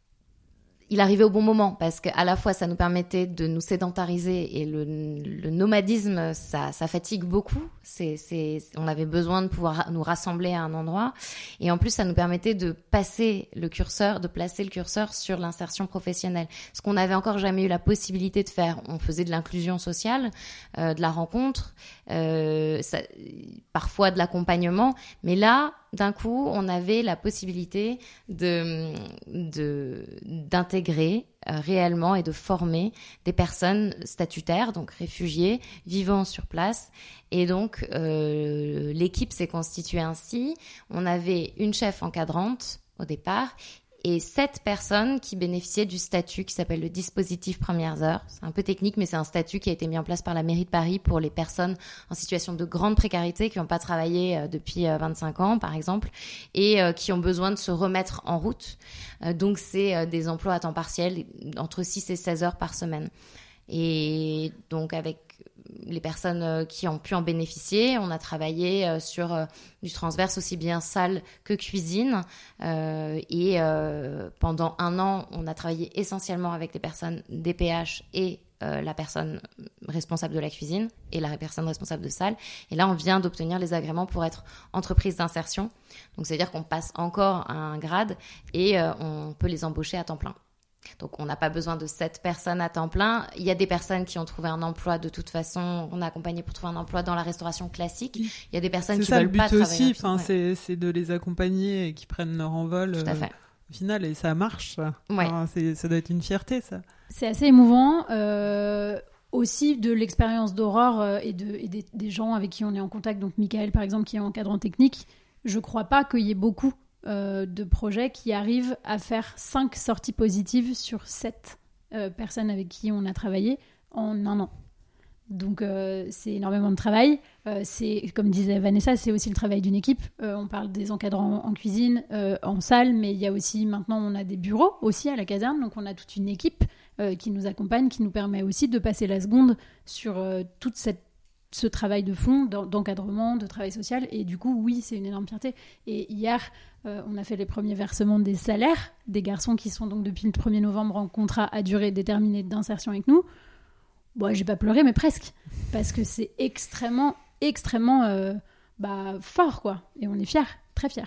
il arrivait au bon moment, parce qu'à la fois ça nous permettait de nous sédentariser, et le, le nomadisme, ça, ça fatigue beaucoup. C'est, c'est, on avait besoin de pouvoir nous rassembler à un endroit, et en plus ça nous permettait de passer le curseur, de placer le curseur sur l'insertion professionnelle, ce qu'on n'avait encore jamais eu la possibilité de faire. On faisait de l'inclusion sociale, euh, de la rencontre, euh, ça, parfois de l'accompagnement, mais là, d'un coup, on avait la possibilité de, de, d'intégrer euh, réellement et de former des personnes statutaires, donc réfugiés, vivant sur place. Et donc, euh, l'équipe s'est constituée ainsi. On avait une chef encadrante au départ, et sept personnes qui bénéficiaient du statut qui s'appelle le dispositif premières heures. C'est un peu technique, mais c'est un statut qui a été mis en place par la mairie de Paris pour les personnes en situation de grande précarité, qui n'ont pas travaillé depuis vingt-cinq ans, par exemple, et qui ont besoin de se remettre en route. Donc, c'est des emplois à temps partiel, entre six et seize heures par semaine. Et donc, avec les personnes qui ont pu en bénéficier, on a travaillé sur du transverse aussi bien salle que cuisine, euh, et euh, pendant un an on a travaillé essentiellement avec les personnes D P H et euh, la personne responsable de la cuisine et la personne responsable de salle, et là on vient d'obtenir les agréments pour être entreprise d'insertion, donc c'est à dire qu'on passe encore un grade et euh, on peut les embaucher à temps plein. Donc, on n'a pas besoin de sept personnes à temps plein. Il y a des personnes qui ont trouvé un emploi de toute façon. On a accompagné pour trouver un emploi dans la restauration classique. Il y a des personnes c'est qui ça, veulent pas travailler. C'est ça le but aussi, ouais. c'est, c'est de les accompagner et qui prennent leur envol Tout à fait. euh, au final, et ça marche. Ça, ouais. enfin, c'est, ça doit être une fierté, ça. C'est assez émouvant. Euh, aussi de l'expérience d'Aurore euh, et, de, et des, des gens avec qui on est en contact. Donc, Michael, par exemple, qui est encadrant technique. Je crois pas qu'il y ait beaucoup euh, de projets qui arrivent à faire cinq sorties positives sur sept euh, personnes avec qui on a travaillé en un an. Donc euh, c'est énormément de travail. Euh, c'est, comme disait Vanessa, c'est aussi le travail d'une équipe. Euh, on parle des encadrants en cuisine, euh, en salle, mais il y a aussi maintenant on a des bureaux aussi à la caserne, donc on a toute une équipe euh, qui nous accompagne, qui nous permet aussi de passer la seconde sur euh, toute cette ce travail de fond, d'encadrement, de travail social. Et du coup, oui, c'est une énorme fierté. Et hier, euh, on a fait les premiers versements des salaires des garçons qui sont donc depuis le premier novembre en contrat à durée déterminée d'insertion avec nous. Bon, j'ai pas pleuré, mais presque. Parce que c'est extrêmement, extrêmement euh, bah, fort, quoi. Et on est fiers, très fiers.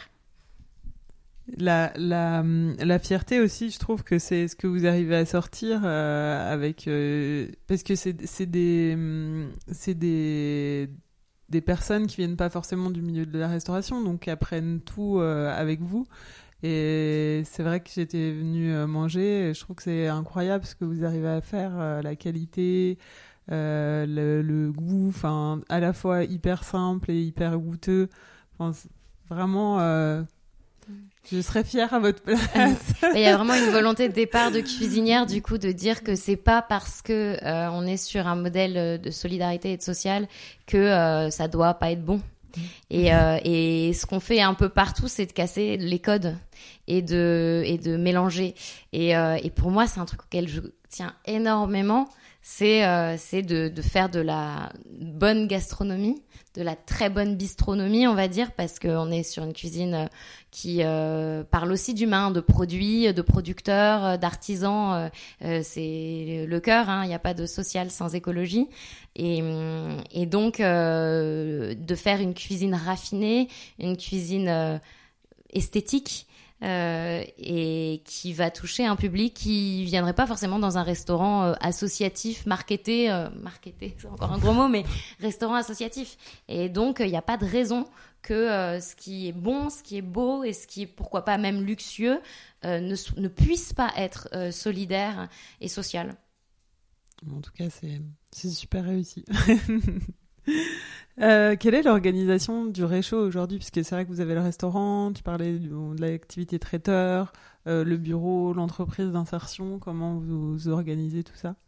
La, la, la fierté aussi, je trouve que c'est ce que vous arrivez à sortir euh, avec euh, parce que c'est, c'est des c'est des des personnes qui viennent pas forcément du milieu de la restauration, donc qui apprennent tout euh, avec vous. Et c'est vrai que j'étais venue manger, et je trouve que c'est incroyable ce que vous arrivez à faire, euh, la qualité, euh, le, le goût, enfin à la fois hyper simple et hyper goûteux. Enfin, vraiment. Euh, Je serais fière à votre place. Il y a vraiment une volonté de départ de cuisinière, du coup, de dire que c'est pas parce que euh, on est sur un modèle de solidarité et de social que euh, ça doit pas être bon. Et, euh, et ce qu'on fait un peu partout, c'est de casser les codes et de et de mélanger. Et, euh, et pour moi, c'est un truc auquel je tiens énormément. C'est euh, c'est de de faire de la bonne gastronomie, de la très bonne bistronomie, on va dire, parce qu'on est sur une cuisine qui euh, parle aussi d'humains, de produits, de producteurs, d'artisans. Euh, c'est le cœur, hein, il n'y a pas de social sans écologie. Et, et donc, euh, de faire une cuisine raffinée, une cuisine euh, esthétique, Euh, et qui va toucher un public qui viendrait pas forcément dans un restaurant euh, associatif, marketé, euh, marketé, c'est encore un gros mot, mais restaurant associatif. Et donc, il euh, n'y a pas de raison que euh, ce qui est bon, ce qui est beau et ce qui est, pourquoi pas même luxueux, euh, ne, ne puisse pas être euh, solidaire et social. En tout cas, c'est, c'est super réussi. Euh, quelle est l'organisation du Réchaud aujourd'hui? Parce que c'est vrai que vous avez le restaurant, tu parlais de, de l'activité traiteur, euh, le bureau, l'entreprise d'insertion. Comment vous, vous organisez tout ça?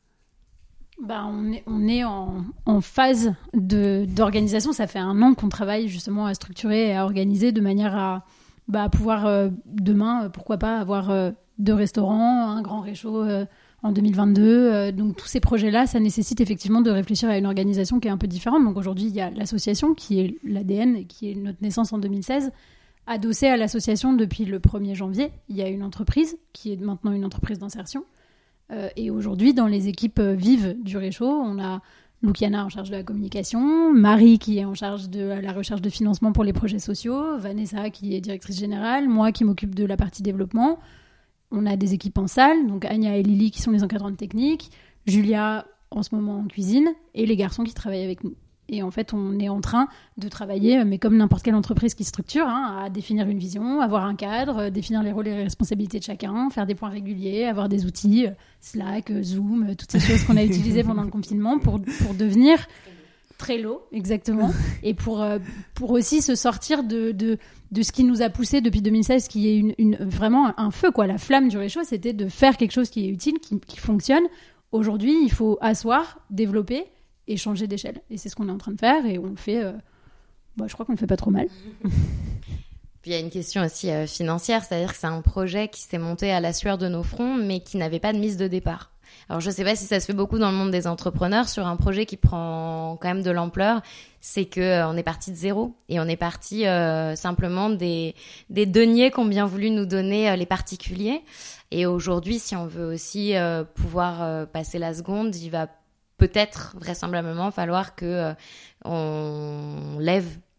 Bah, on est, on est en, en phase de, d'organisation. Ça fait un an qu'on travaille justement à structurer et à organiser de manière à, bah, à pouvoir euh, demain, euh, pourquoi pas, avoir euh, deux restaurants, un grand Réchaud euh, en deux mille vingt-deux. Euh, donc tous ces projets-là, ça nécessite effectivement de réfléchir à une organisation qui est un peu différente. Donc aujourd'hui, il y a l'association qui est l'A D N, qui est notre naissance en deux mille seize. Adossée à l'association depuis le premier janvier, il y a une entreprise qui est maintenant une entreprise d'insertion. Euh, et aujourd'hui, dans les équipes vives du Réchaud, on a Luciana en charge de la communication, Marie qui est en charge de la recherche de financement pour les projets sociaux, Vanessa qui est directrice générale, moi qui m'occupe de la partie développement. On a des équipes en salle, donc Anya et Lily qui sont les encadrantes techniques, Julia en ce moment en cuisine, et les garçons qui travaillent avec nous. Et en fait, on est en train de travailler, mais comme n'importe quelle entreprise qui structure, hein, à définir une vision, avoir un cadre, définir les rôles et les responsabilités de chacun, faire des points réguliers, avoir des outils, Slack, Zoom, toutes ces choses qu'on a utilisées pendant le confinement pour, pour devenir Trello, exactement, et pour, pour aussi se sortir de, de, de ce qui nous a poussé depuis deux mille seize, qui est une, une, vraiment un feu, quoi. La flamme du Réchaud, c'était de faire quelque chose qui est utile, qui, qui fonctionne. Aujourd'hui, il faut asseoir, développer et changer d'échelle. Et c'est ce qu'on est en train de faire, et on le fait, euh, bah, je crois qu'on le fait pas trop mal. Puis il y a une question aussi euh, financière, c'est-à-dire que c'est un projet qui s'est monté à la sueur de nos fronts, mais qui n'avait pas de mise de départ. Alors je sais pas si ça se fait beaucoup dans le monde des entrepreneurs, sur un projet qui prend quand même de l'ampleur, c'est que euh, on est parti de zéro, et on est parti euh, simplement des, des deniers qu'ont bien voulu nous donner euh, les particuliers. Et aujourd'hui, si on veut aussi euh, pouvoir euh, passer la seconde, il va peut-être vraisemblablement falloir que euh, on lève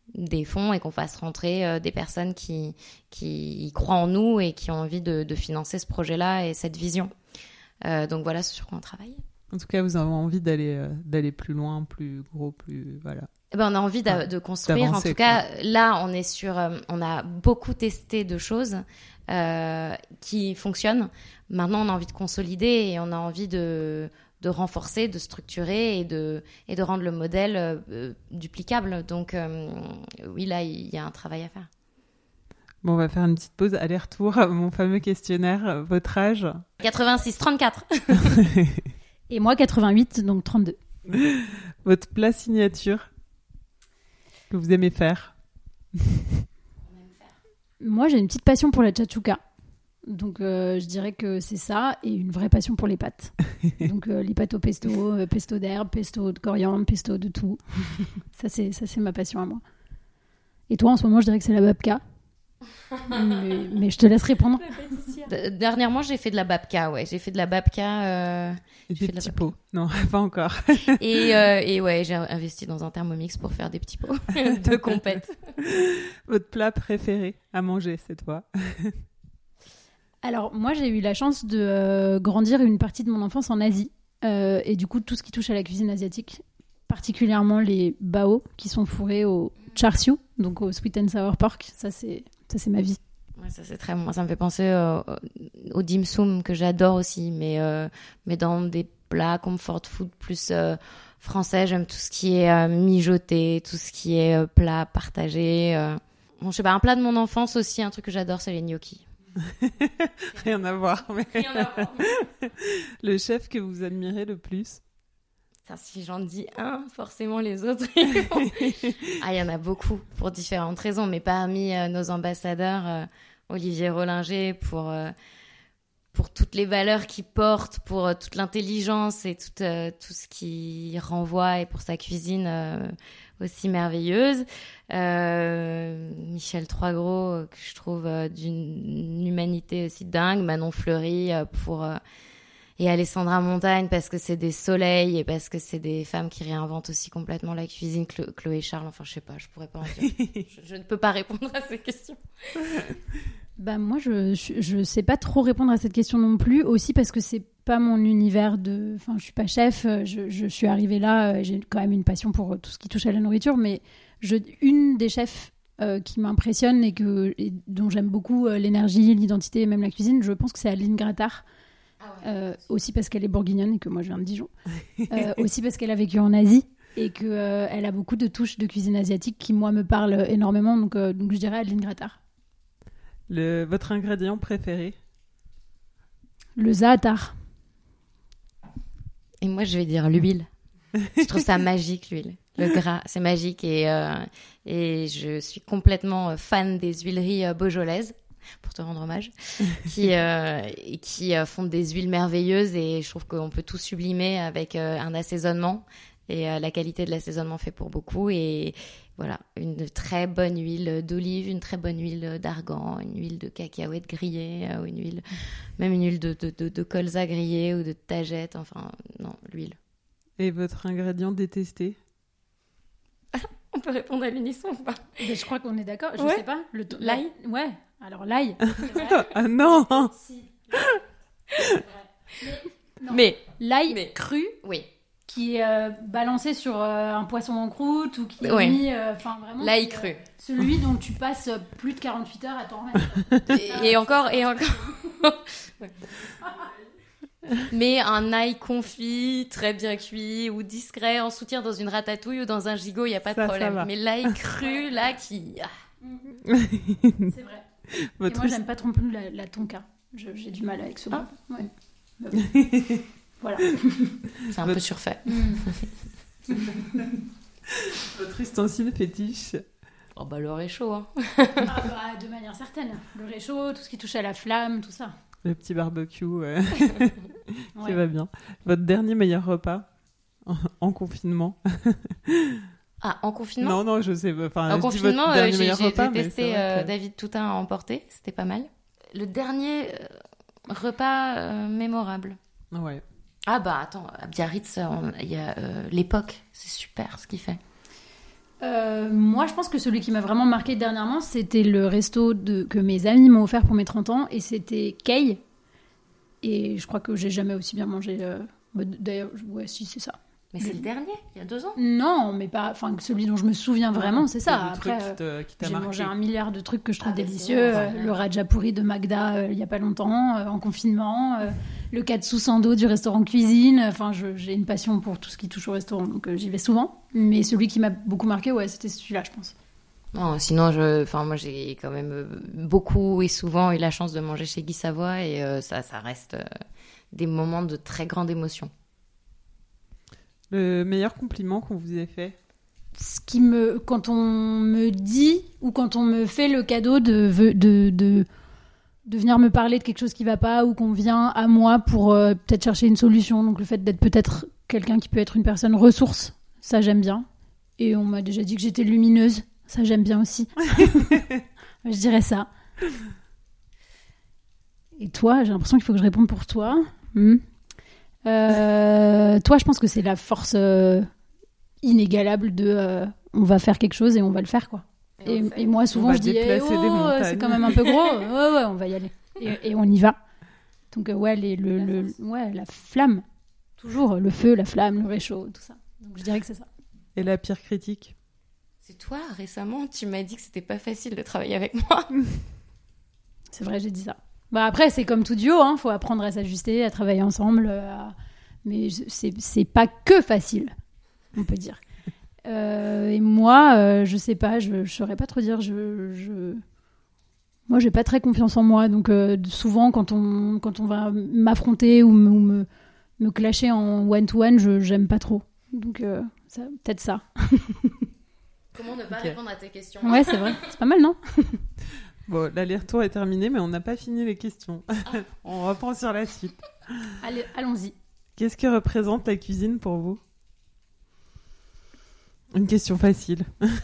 des fonds et qu'on fasse rentrer euh, des personnes qui, qui croient en nous et qui ont envie de, de financer ce projet-là et cette vision. Euh, donc voilà ce sur quoi on travaille. En tout cas, vous avez envie d'aller, euh, d'aller plus loin, plus gros, plus... Voilà. Eh ben, on a envie d'a- de construire. En tout cas, quoi. Là, on est sur... Euh, on a beaucoup testé de choses euh, qui fonctionnent. Maintenant, on a envie de consolider et on a envie de, de renforcer, de structurer et de, et de rendre le modèle euh, duplicable. Donc, euh, oui, là, il y a un travail à faire. Bon, on va faire une petite pause. Aller-retour, mon fameux questionnaire. Votre âge ? quatre-vingt-six, trente-quatre. Et moi, quatre-vingt-huit, donc trente-deux. Votre plat signature que vous aimez faire? Moi, j'ai une petite passion pour la tchatchouka. Donc, euh, je dirais que c'est ça. Et une vraie passion pour les pâtes. Donc, euh, les pâtes au pesto, euh, pesto d'herbe, pesto de coriandre, pesto de tout. ça, c'est, ça, c'est ma passion à moi. Et toi, en ce moment, je dirais que c'est la babka. mais, mais je te laisse répondre. Dernièrement, j'ai fait de la babka, ouais. J'ai fait de la babka. Euh... Et des petits pots. Non, pas encore. et, euh, et ouais, j'ai investi dans un Thermomix pour faire des petits pots de compète. Votre plat préféré à manger cette fois? Alors, moi, j'ai eu la chance de euh, grandir une partie de mon enfance en Asie. Euh, et du coup, tout ce qui touche à la cuisine asiatique, particulièrement les bao qui sont fourrés au char siu, donc au sweet and sour pork, ça, c'est, ça, c'est ma vie. Ouais, ça c'est très bon. Ça me fait penser euh, au dim sum que j'adore aussi, mais euh, mais dans des plats comfort food plus euh, français, j'aime tout ce qui est euh, mijoté, tout ce qui est euh, plat partagé. Euh. Bon, je sais pas, un plat de mon enfance aussi, un truc que j'adore, c'est les gnocchis. Rien à voir. Mais... Rien à voir. Le chef que vous admirez le plus? Ça, si j'en dis un, forcément les autres. Ah, il y en a beaucoup pour différentes raisons, mais parmi euh, nos ambassadeurs. Euh, Olivier Rollinger pour, euh, pour toutes les valeurs qu'il porte, pour euh, toute l'intelligence et tout, euh, tout ce qui renvoie et pour sa cuisine euh, aussi merveilleuse. Euh, Michel Troisgros, euh, que je trouve euh, d'une humanité aussi dingue. Manon Fleury euh, pour... Euh, et Alessandra Montagne parce que c'est des soleils et parce que c'est des femmes qui réinventent aussi complètement la cuisine. Chlo- Chloé Charles, enfin je sais pas, je pourrais pas en dire. je, je ne peux pas répondre à ces questions. Bah moi je, je je sais pas trop répondre à cette question non plus, aussi parce que c'est pas mon univers de, enfin je suis pas chef, je, je suis arrivée là, j'ai quand même une passion pour tout ce qui touche à la nourriture, mais je, une des chefs euh, qui m'impressionne et que et dont j'aime beaucoup euh, l'énergie, l'identité et même la cuisine, je pense que c'est Adeline Grattard. Ah ouais. euh, aussi parce qu'elle est bourguignonne et que moi je viens de Dijon, euh, aussi parce qu'elle a vécu en Asie et qu'elle euh, a beaucoup de touches de cuisine asiatique qui moi me parlent énormément, donc, euh, donc je dirais Adeline Grattard. Le, votre ingrédient préféré? Le za'atar. Et moi je vais dire l'huile. Je trouve ça magique, l'huile. Le gras, c'est magique et, euh, et je suis complètement fan des huileries beaujolaises. Pour te rendre hommage, qui, euh, qui euh, font des huiles merveilleuses et je trouve qu'on peut tout sublimer avec euh, un assaisonnement et euh, la qualité de l'assaisonnement fait pour beaucoup et voilà, une très bonne huile d'olive, une très bonne huile d'argan, une huile de cacahuète grillée, euh, une huile, même une huile de, de, de, de colza grillée ou de tagette, enfin non, l'huile. Et votre ingrédient détesté? On peut répondre à l'unisson ou pas? Mais je crois qu'on est d'accord, je ouais. sais pas. Le t- l'ail. Ouais, alors l'ail. Ah non. Si. C'est vrai. Mais, non. Mais l'ail mais, cru, oui, qui est euh, balancé sur euh, un poisson en croûte ou qui est ouais. mis, enfin euh, vraiment. L'ail cru. Euh, celui dont tu passes plus de quarante-huit heures à t'en remettre. et, et encore et encore. Ouais. Mais un ail confit, très bien cuit ou discret, en soutien dans une ratatouille ou dans un gigot, il n'y a pas de ça, problème. Ça Mais l'ail cru, là, qui... Ah. C'est vrai. Votre... Et moi, j'aime pas trop plus la, la tonka. Je, j'ai du mal avec ce ah. mot. Ouais. Bah, ouais. Voilà. C'est un Votre... peu surfait. Votre ustensile fétiche? Oh bah le réchaud, hein. Ah bah, de manière certaine. Le réchaud, tout ce qui touche à la flamme, tout ça. Le petit barbecue, ouais. Qui ouais. va bien. Votre dernier meilleur repas en, en confinement? Ah, en confinement? Non, non, je sais. Enfin, en je confinement, dis votre dernier euh, meilleur j'ai, repas, j'ai testé euh, que... David Toutain à emporter. C'était pas mal. Le dernier euh, repas euh, mémorable. Ouais. Ah bah attends, à Biarritz, il y a euh, l'époque. C'est super ce qu'il fait. Euh, moi, je pense que celui qui m'a vraiment marqué dernièrement, c'était le resto de, que mes amis m'ont offert pour mes trente ans, et c'était Kay. Et je crois que j'ai jamais aussi bien mangé. Euh... D'ailleurs, ouais, si, c'est ça. Mais c'est le dernier, il y a deux ans. Non, mais pas. Enfin, celui dont je me souviens vraiment, c'est ça. Le Après, truc qui te- qui t'a j'ai marqué. mangé un milliard de trucs que je trouve Ah, bah, délicieux. c'est Euh, vrai. le Rajapuri de Magda, euh, il y a pas longtemps, euh, en confinement. Euh, le katsu sando du restaurant cuisine. Enfin, je- j'ai une passion pour tout ce qui touche au restaurant, donc euh, j'y vais souvent. Mais celui qui m'a beaucoup marqué, ouais, c'était celui-là, je pense. Non, sinon, je, enfin, moi, j'ai quand même euh, beaucoup et souvent eu la chance de manger chez Guy Savoy et euh, ça, ça reste euh, des moments de très grande émotion. Le meilleur compliment qu'on vous ait fait? Ce qui me, quand on me dit ou quand on me fait le cadeau de de de, de venir me parler de quelque chose qui va pas ou qu'on vient à moi pour euh, peut-être chercher une solution, donc le fait d'être peut-être quelqu'un qui peut être une personne ressource, ça j'aime bien. Et on m'a déjà dit que j'étais lumineuse, ça j'aime bien aussi. Je dirais ça. Et toi, j'ai l'impression qu'il faut que je réponde pour toi. Hmm. Euh, toi, je pense que c'est la force euh, inégalable de euh, on va faire quelque chose et on va le faire, quoi. Et, et, et moi, souvent, On va je dis eh, déplacer oh, des montagnes. c'est quand même un peu gros. Ouais, ouais, on va y aller. Et, et on y va. Donc, euh, ouais, les, le, le, ouais, la flamme. Toujours le feu, la flamme, le réchaud, tout ça. Donc, je dirais que c'est ça. Et la pire critique? C'est toi, récemment, tu m'as dit que c'était pas facile de travailler avec moi. C'est vrai, j'ai dit ça. Bah après, c'est comme tout duo, hein. Faut apprendre à s'ajuster, à travailler ensemble. Euh, à... Mais c'est, c'est pas que facile, on peut dire. Euh, et moi, euh, je sais pas, je, je saurais pas trop dire. Je, je... Moi, j'ai pas très confiance en moi. Donc, euh, souvent, quand on, quand on va m'affronter ou, me, ou me, me clasher en one-to-one, je, j'aime pas trop. Donc, euh, ça, peut-être ça. Comment ne pas Ok. répondre à tes questions? Ouais, c'est vrai. C'est pas mal, non? Bon, l'aller-retour est terminé, mais on n'a pas fini les questions. On reprend sur la suite. Allez, allons-y. Qu'est-ce que représente la cuisine pour vous? Une question facile.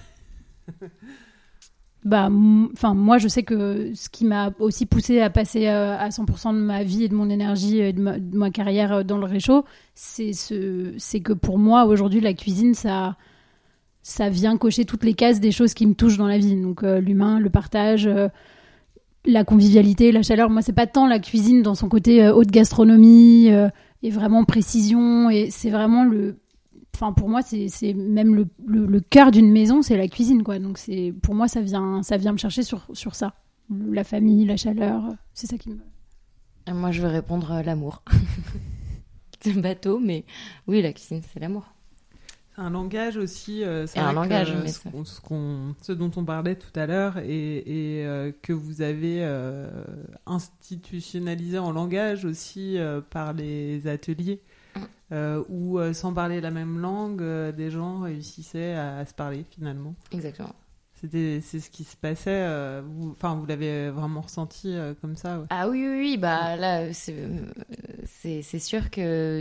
Bah, enfin, m- moi, je sais que ce qui m'a aussi poussée à passer euh, à cent pour cent de ma vie et de mon énergie et de ma, de ma carrière euh, dans le réchaud, c'est, ce, c'est que pour moi, aujourd'hui, la cuisine, ça, ça vient cocher toutes les cases des choses qui me touchent dans la vie. Donc, euh, l'humain, le partage, euh, la convivialité, la chaleur. Moi, c'est pas tant la cuisine dans son côté euh, haute gastronomie euh, et vraiment précision. Et c'est vraiment le... Enfin, pour moi, c'est, c'est même le, le, le cœur d'une maison, c'est la cuisine, quoi. Donc, c'est, pour moi, ça vient, ça vient me chercher sur, sur ça. La famille, la chaleur, c'est ça qui me... Et moi, je vais répondre euh, l'amour. C'est un bateau, mais oui, la cuisine, c'est l'amour. C'est un langage aussi. Euh, c'est Et un vrai que, langage, euh, mais ce, ça- qu'on- ce, qu'on- ce dont on parlait tout à l'heure et, et, euh, que vous avez euh, institutionnalisé en langage aussi euh, par les ateliers. Euh, où, euh, sans parler la même langue, euh, des gens réussissaient à, à se parler finalement. Exactement. C'était, c'est ce qui se passait. euh, vous, enfin, vous l'avez vraiment ressenti euh, comme ça. Ouais. Ah oui, oui, oui, bah là, c'est, c'est, c'est sûr que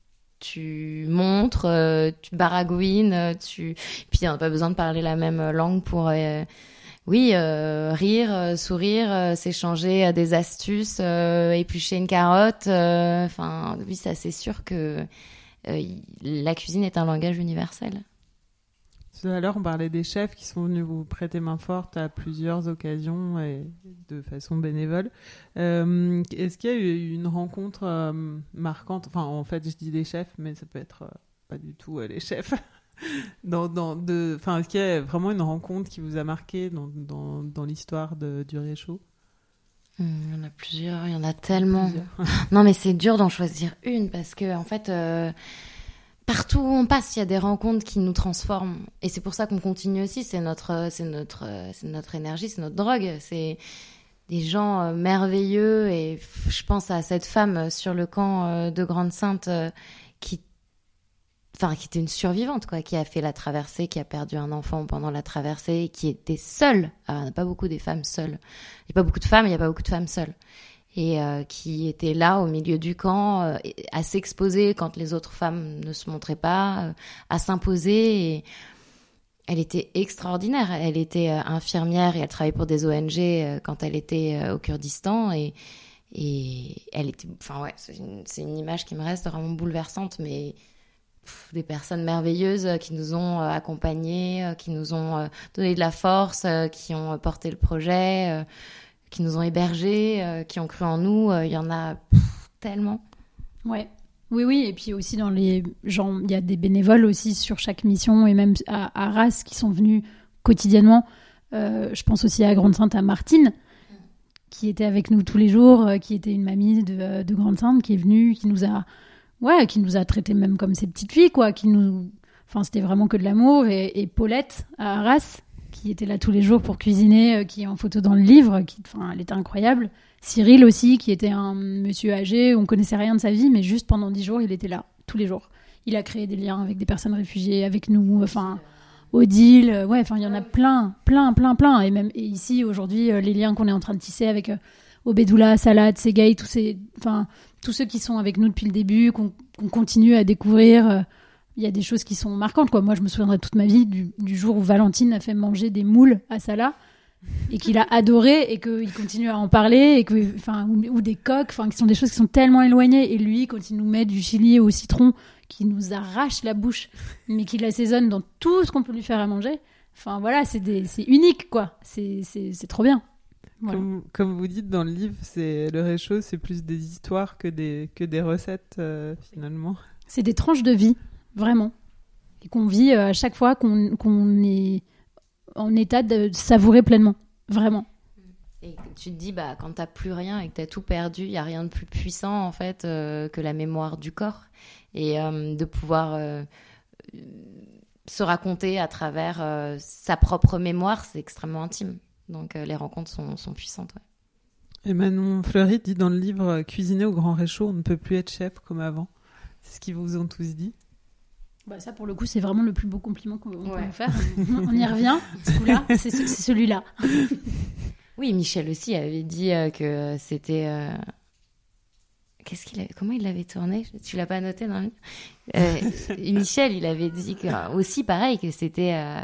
tu montres, euh, tu baragouines, euh, tu... puis on n'a pas besoin de parler la même langue pour, euh, oui, euh, rire, euh, sourire, euh, s'échanger euh, des astuces, euh, éplucher une carotte. euh, Enfin, oui, ça c'est sûr que euh, y- la cuisine est un langage universel. Tout à l'heure, on parlait des chefs qui sont venus vous prêter main forte à plusieurs occasions et de façon bénévole. Euh, est-ce qu'il y a eu une rencontre euh, marquante? Enfin, en fait, je dis les chefs, mais ça peut être euh, pas du tout euh, les chefs. dans, dans, de, enfin, est-ce qu'il y a vraiment une rencontre qui vous a marqué dans, dans, dans l'histoire de, du réchaud? Hum, Il y en a plusieurs, il y en a tellement. Plusieurs. Non, mais c'est dur d'en choisir une parce que, en fait, euh, partout où on passe, il y a des rencontres qui nous transforment. Et c'est pour ça qu'on continue aussi. C'est notre, c'est notre, c'est notre énergie, c'est notre drogue. C'est des gens euh, merveilleux. Et f- je pense à cette femme sur le camp euh, de Grande-Sainte euh, qui, enfin, qui était une survivante, quoi, qui a fait la traversée, qui a perdu un enfant pendant la traversée, et qui était seule. Alors, il n'y a pas beaucoup des femmes seules. Il n'y a pas beaucoup de femmes, il n'y a pas beaucoup de femmes seules. Et euh, qui était là au milieu du camp, euh, à s'exposer quand les autres femmes ne se montraient pas, euh, à s'imposer. Et elle était extraordinaire. Elle était euh, infirmière et elle travaillait pour des O N G euh, quand elle était euh, au Kurdistan. Et, et elle était... Enfin ouais, c'est une, c'est une image qui me reste vraiment bouleversante, mais pff, des personnes merveilleuses qui nous ont euh, accompagnés, euh, qui nous ont euh, donné de la force, euh, qui ont porté le projet, euh, qui nous ont hébergés, euh, qui ont cru en nous. Il euh, y en a pff, tellement. Ouais. Oui, oui, et puis aussi dans les gens, il y a des bénévoles aussi sur chaque mission et même à, à Arras qui sont venus quotidiennement. Euh, je pense aussi à Grande-Sainte, à Martine, qui était avec nous tous les jours, euh, qui était une mamie de, de Grande-Sainte, qui est venue, qui nous a, ouais, qui nous a traités même comme ses petites filles, quoi, qui nous, enfin, c'était vraiment que de l'amour. Et, et Paulette à Arras, qui était là tous les jours pour cuisiner, euh, qui est en photo dans le livre, qui, enfin, elle était incroyable. Cyril aussi, qui était un monsieur âgé, on connaissait rien de sa vie, mais juste pendant dix jours, il était là, tous les jours. Il a créé des liens avec des personnes réfugiées, avec nous, enfin, Odile, ouais, enfin, il y en a plein, plein, plein, plein. Et même et ici, aujourd'hui, les liens qu'on est en train de tisser avec euh, Obedoula, Salad, Segay, tous ces, enfin, tous ceux qui sont avec nous depuis le début, qu'on, qu'on continue à découvrir. Euh, il y a des choses qui sont marquantes, quoi. Moi, je me souviendrai toute ma vie du, du jour où Valentine a fait manger des moules à Salah. Et qu'il a adoré et qu'il continue à en parler et que, enfin, ou, ou des coques, enfin, qui sont des choses qui sont tellement éloignées. Et lui, quand il nous met du chili au citron, qui nous arrache la bouche, mais qui l'assaisonne dans tout ce qu'on peut lui faire à manger. Enfin, voilà, c'est, des, c'est unique, quoi. C'est, c'est, c'est trop bien. Voilà. Comme, comme vous dites dans le livre, c'est, le réchaud, c'est plus des histoires que des, que des recettes, euh, finalement. C'est des tranches de vie, vraiment. Et qu'on vit euh, à chaque fois qu'on, qu'on est en état de savourer pleinement, vraiment. Et tu te dis, bah, quand t'as plus rien et que t'as tout perdu, il n'y a rien de plus puissant, en fait, euh, que la mémoire du corps. Et euh, de pouvoir euh, se raconter à travers euh, sa propre mémoire, c'est extrêmement intime. Donc, euh, les rencontres sont, sont puissantes, ouais. Et Manon Fleury dit dans le livre « Cuisiner au grand réchaud, on ne peut plus être chef comme avant ». C'est ce qu'ils vous ont tous dit. Bah ça, pour le coup, c'est vraiment le plus beau compliment qu'on ouais. peut vous faire. On y revient, ce coup-là, c'est, c'est celui-là. Oui, Michel aussi avait dit euh, que c'était... Euh... Qu'est-ce qu'il avait... Comment il l'avait tourné ? Tu l'as pas noté dans le... euh, Michel, il avait dit que, aussi pareil, que c'était euh,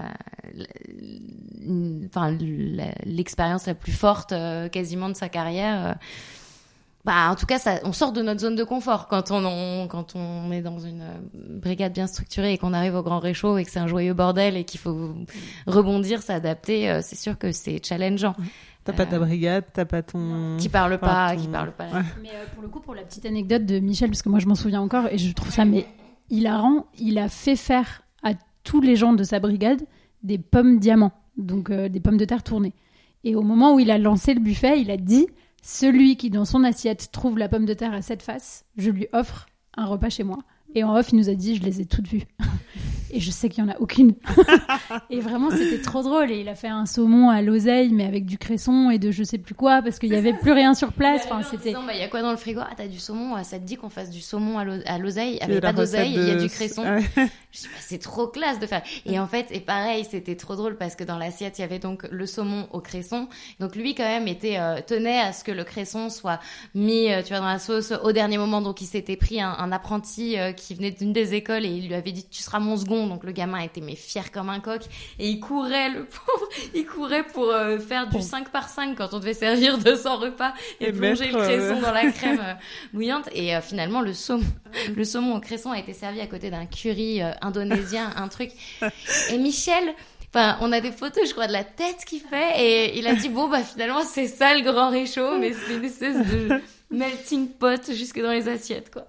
une... enfin, l'expérience la plus forte euh, quasiment de sa carrière. Euh... Bah, en tout cas, ça, on sort de notre zone de confort quand on, on, quand on est dans une brigade bien structurée et qu'on arrive au grand réchaud et que c'est un joyeux bordel et qu'il faut rebondir, s'adapter. C'est sûr que c'est challengeant. T'as pas ta brigade, t'as pas ton... Qui parle pas, enfin, ton... qui parle pas. Ouais. Mais euh, pour le coup, pour la petite anecdote de Michel, parce que moi je m'en souviens encore et je trouve ça mais hilarant, il a fait faire à tous les gens de sa brigade des pommes diamants, donc euh, des pommes de terre tournées. Et au moment où il a lancé le buffet, il a dit... Celui qui, dans son assiette, trouve la pomme de terre à cette face, je lui offre un repas chez moi. Et en off, il nous a dit, je les ai toutes vues. Et je sais qu'il n'y en a aucune. Et vraiment, c'était trop drôle. Et il a fait un saumon à l'oseille, mais avec du cresson et de je sais plus quoi, parce qu'il n'y avait plus rien sur place. Enfin, c'était... Il bah, y a quoi dans le frigo ? Ah, t'as du saumon, ça te dit qu'on fasse du saumon à, l'o- à l'oseille. Il n'y avait pas d'oseille, il de... y a du cresson. Ouais. Je dis, bah, c'est trop classe de faire. Et en fait, et pareil, c'était trop drôle parce que dans l'assiette, il y avait donc le saumon au cresson. Donc lui, quand même, était, euh, tenait à ce que le cresson soit mis, euh, tu vois, dans la sauce au dernier moment. Donc il s'était pris un, un apprenti euh, qui venait d'une des écoles et il lui avait dit, tu seras mon second. Donc le gamin était mais fier comme un coq et il courait, le pauvre, il courait pour euh, faire du cinq par cinq quand on devait servir deux cents repas et, et plonger mettre, le cresson euh... dans la crème euh, bouillante. Et euh, finalement, le saumon, le saumon au cresson a été servi à côté d'un curry euh, indonésien, un truc. Et Michel, enfin, on a des photos, je crois, de la tête qu'il fait et il a dit bon bah finalement c'est ça le grand réchaud, mais c'est une espèce de melting pot jusque dans les assiettes, quoi.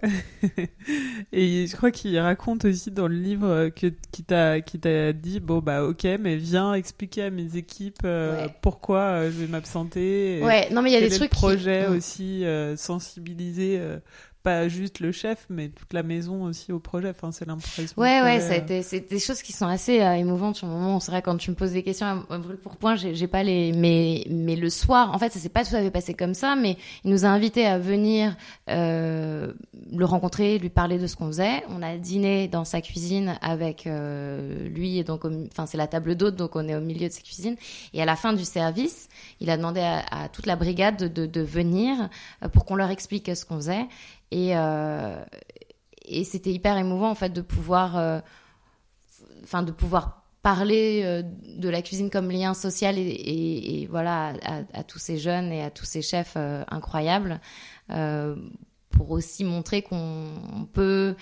Et je crois qu'il raconte aussi dans le livre que qui t'a qui t'a dit bon bah ok, mais viens expliquer à mes équipes euh, ouais. pourquoi euh, je vais m'absenter. Ouais, non mais il y a des trucs. Le projet qui... aussi euh, sensibiliser. Euh, pas juste le chef, mais toute la maison aussi au projet. Enfin, c'est l'impression. Ouais, ouais, projet, ça a été, c'est des choses qui sont assez euh, émouvantes sur le moment. C'est vrai, quand tu me poses des questions à brûle pour point, j'ai, j'ai pas les, mais, mais le soir, en fait, ça s'est pas tout à fait passé comme ça, mais il nous a invités à venir, euh, le rencontrer, lui parler de ce qu'on faisait. On a dîné dans sa cuisine avec, euh, lui, et donc, enfin, c'est la table d'hôte, donc on est au milieu de sa cuisine. Et à la fin du service, il a demandé à, à toute la brigade de, de, de venir pour qu'on leur explique ce qu'on faisait. Et, euh, et c'était hyper émouvant en fait de pouvoir, euh, enfin de pouvoir parler euh, de la cuisine comme lien social et, et, et voilà à, à tous ces jeunes et à tous ces chefs euh, incroyables euh, pour aussi montrer qu'on peut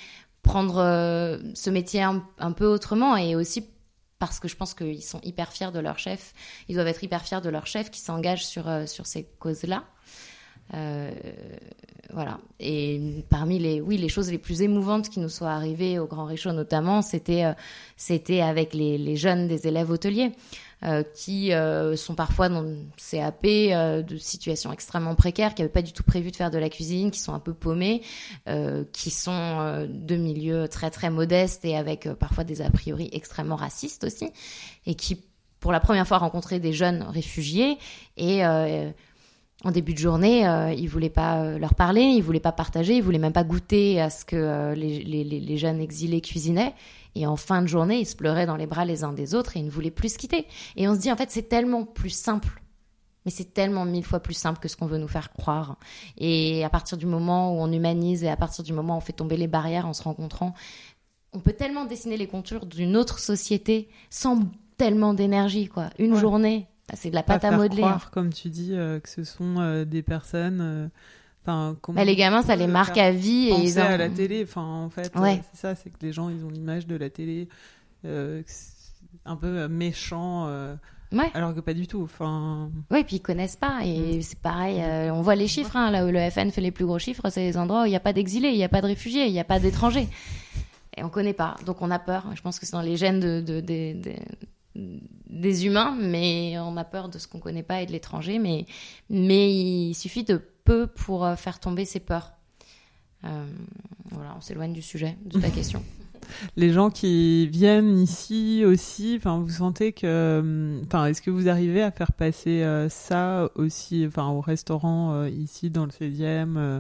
prendre euh, ce métier un, un peu autrement, et aussi parce que je pense qu'ils sont hyper fiers de leur chef. Ils doivent être hyper fiers de leur chef qui s'engage sur, euh, sur ces causes-là. Euh, voilà. Et parmi les, oui, les choses les plus émouvantes qui nous soient arrivées au Grand Réchaud notamment, c'était, euh, c'était avec les, les jeunes des élèves hôteliers euh, qui euh, sont parfois dans le C A P euh, de situations extrêmement précaires, qui n'avaient pas du tout prévu de faire de la cuisine, qui sont un peu paumés, euh, qui sont euh, de milieux très très modestes et avec euh, parfois des a priori extrêmement racistes aussi, et qui pour la première fois rencontraient des jeunes réfugiés et euh, en début de journée, euh, ils voulaient pas euh, leur parler, ils voulaient pas partager, ils voulaient même pas goûter à ce que euh, les, les, les jeunes exilés cuisinaient. Et en fin de journée, ils se pleuraient dans les bras les uns des autres et ils ne voulaient plus se quitter. Et on se dit, en fait, c'est tellement plus simple. Mais c'est tellement mille fois plus simple que ce qu'on veut nous faire croire. Et à partir du moment où on humanise et à partir du moment où on fait tomber les barrières en se rencontrant, on peut tellement dessiner les contours d'une autre société sans tellement d'énergie, quoi. Une ouais. journée. C'est de la pâte pas à faire modeler. Croire, comme tu dis, euh, que ce sont euh, des personnes. Euh, enfin, bah, les gamins, ça les marque à vie. Penser et ils ont... à la télé. Enfin, en fait, ouais. euh, c'est ça, c'est que les gens, ils ont l'image de la télé euh, un peu méchant. Euh, ouais. Alors que pas du tout. Enfin. Oui, puis ils connaissent pas. Et mmh. c'est pareil. Euh, on voit les chiffres. Hein, là où le F N fait les plus gros chiffres, c'est les endroits où il n'y a pas d'exilés, il n'y a pas de réfugiés, il n'y a pas d'étrangers. Et on connaît pas. Donc on a peur. Je pense que c'est dans les gènes de, de, de, de... des humains, mais on a peur de ce qu'on connaît pas et de l'étranger, mais, mais il suffit de peu pour faire tomber ces peurs. Euh, voilà, on s'éloigne du sujet, de ta question. Les gens qui viennent ici aussi, enfin, vous sentez que, enfin, est-ce que vous arrivez à faire passer euh, ça aussi, enfin, au restaurant euh, ici dans le seizième euh,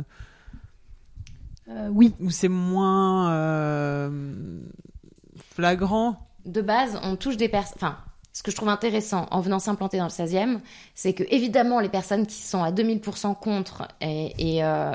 euh, Oui. Ou c'est moins euh, flagrant? De base, on touche des personnes... Enfin, ce que je trouve intéressant en venant s'implanter dans le seizième, c'est que évidemment les personnes qui sont à deux mille pour cent contre et, et euh,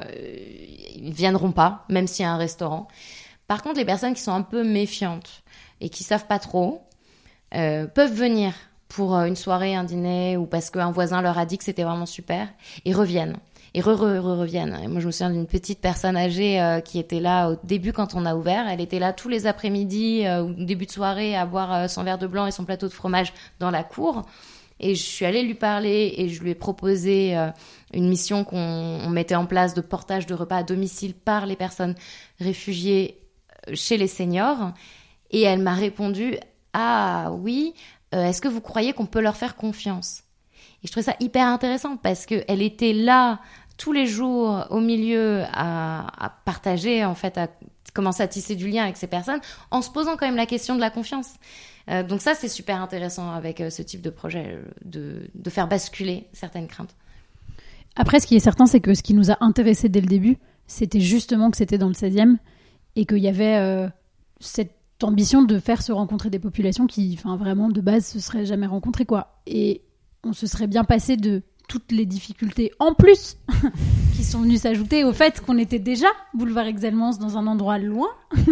ils viendront pas, même s'il y a un restaurant. Par contre, les personnes qui sont un peu méfiantes et qui savent pas trop euh, peuvent venir pour une soirée, un dîner, ou parce qu'un voisin leur a dit que c'était vraiment super, et reviennent. Et re, re, re, reviennent. Et moi, je me souviens d'une petite personne âgée euh, qui était là au début quand on a ouvert. Elle était là tous les après-midi euh, ou début de soirée à boire euh, son verre de blanc et son plateau de fromage dans la cour. Et je suis allée lui parler et je lui ai proposé euh, une mission qu'on on mettait en place de portage de repas à domicile par les personnes réfugiées chez les seniors. Et elle m'a répondu « Ah oui, euh, est-ce que vous croyez qu'on peut leur faire confiance ?» Et je trouvais ça hyper intéressant parce qu'elle était là tous les jours au milieu à, à partager, en fait, à commencer à tisser du lien avec ces personnes en se posant quand même la question de la confiance. Euh, donc ça, c'est super intéressant avec euh, ce type de projet, de, de faire basculer certaines craintes. Après, ce qui est certain, c'est que ce qui nous a intéressés dès le début, c'était justement que c'était dans le seizième et qu'il y avait euh, cette ambition de faire se rencontrer des populations qui, enfin, vraiment, de base, se seraient jamais rencontrées, quoi. Et on se serait bien passé de toutes les difficultés en plus qui sont venues s'ajouter au fait qu'on était déjà boulevard Exelmans dans un endroit loin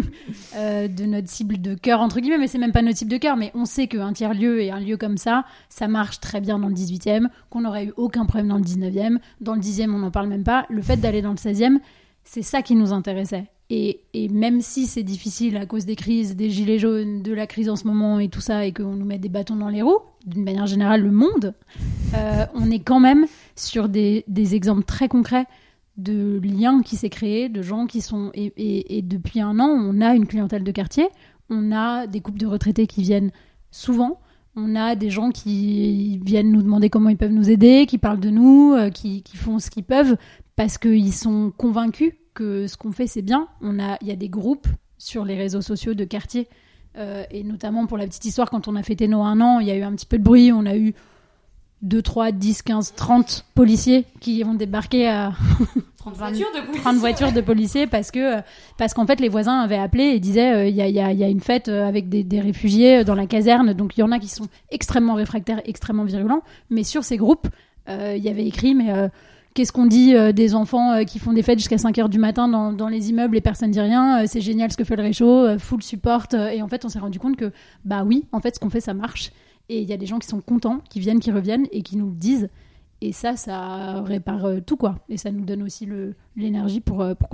euh, de notre cible de cœur, entre guillemets, mais c'est même pas notre cible de cœur, mais on sait qu'un tiers-lieu et un lieu comme ça, ça marche très bien dans le dix-huitième, qu'on n'aurait eu aucun problème dans le dix-neuvième, dans le dixième on n'en parle même pas, le fait d'aller dans le seizième, c'est ça qui nous intéressait. Et, et même si c'est difficile à cause des crises, des gilets jaunes, de la crise en ce moment et tout ça, et qu'on nous met des bâtons dans les roues, d'une manière générale, le monde, euh, on est quand même sur des, des exemples très concrets de liens qui s'est créé, de gens qui sont... Et, et, et depuis un an, on a une clientèle de quartier, on a des couples de retraités qui viennent souvent, on a des gens qui viennent nous demander comment ils peuvent nous aider, qui parlent de nous, euh, qui, qui font ce qu'ils peuvent, parce qu'ils sont convaincus que ce qu'on fait, c'est bien. On a, il y a des groupes sur les réseaux sociaux de quartier, euh, et notamment pour la petite histoire, quand on a fêté nos un an, il y a eu un petit peu de bruit, on a eu deux, trois, dix, quinze, trente policiers qui ont débarqué à trente voitures de policiers, trente voitures de policiers parce que parce qu'en fait les voisins avaient appelé et disaient il euh, y, a, y, a, y a une fête avec des, des réfugiés dans la caserne, donc il y en a qui sont extrêmement réfractaires, extrêmement virulents, mais sur ces groupes il euh, y avait écrit mais euh, qu'est-ce qu'on dit euh, des enfants euh, qui font des fêtes jusqu'à cinq heures du matin dans, dans les immeubles et personne dit rien, euh, c'est génial ce que fait le réchaud, euh, full support, euh, et en fait on s'est rendu compte que bah oui, en fait ce qu'on fait ça marche. Et il y a des gens qui sont contents, qui viennent, qui reviennent et qui nous le disent. Et ça, ça répare tout, quoi. Et ça nous donne aussi le, l'énergie pour, pour continuer.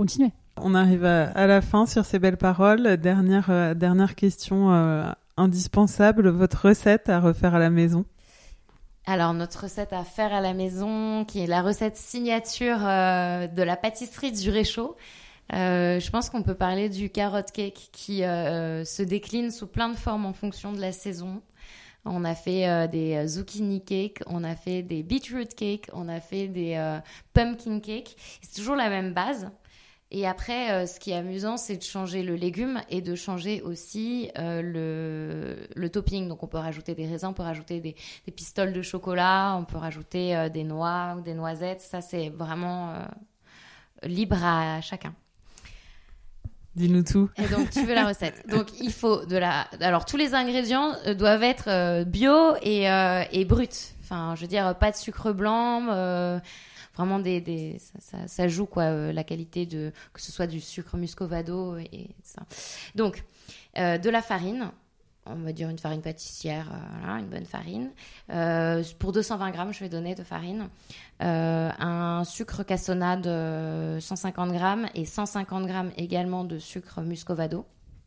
On arrive à, à la fin sur ces belles paroles. Dernière, euh, dernière question euh, indispensable, votre recette à refaire à la maison? Alors, notre recette à faire à la maison, qui est la recette signature euh, de la pâtisserie du Réchaud. Euh, je pense qu'on peut parler du carrot cake qui euh, se décline sous plein de formes en fonction de la saison. On a fait euh, des zucchini cake, on a fait des beetroot cake, on a fait des euh, pumpkin cake. C'est toujours la même base. Et après, euh, ce qui est amusant, c'est de changer le légume et de changer aussi euh, le, le topping. Donc, on peut rajouter des raisins, on peut rajouter des, des pistoles de chocolat, on peut rajouter euh, des noix ou des noisettes. Ça, c'est vraiment euh, libre à chacun. Dis-nous tout. Et donc, tu veux la recette. Donc, il faut de la... Alors, tous les ingrédients doivent être euh, bio et, euh, et bruts. Enfin, je veux dire, pas de sucre blanc... Euh, Vraiment, des, des, ça, ça, ça joue, quoi, euh, la qualité de, que ce soit du sucre muscovado et, et ça. Donc, euh, de la farine, on va dire une farine pâtissière, euh, voilà, une bonne farine. Euh, pour deux cent vingt grammes, je vais donner de farine. Euh, un sucre cassonade, euh, cent cinquante grammes et cent cinquante grammes également de sucre muscovado.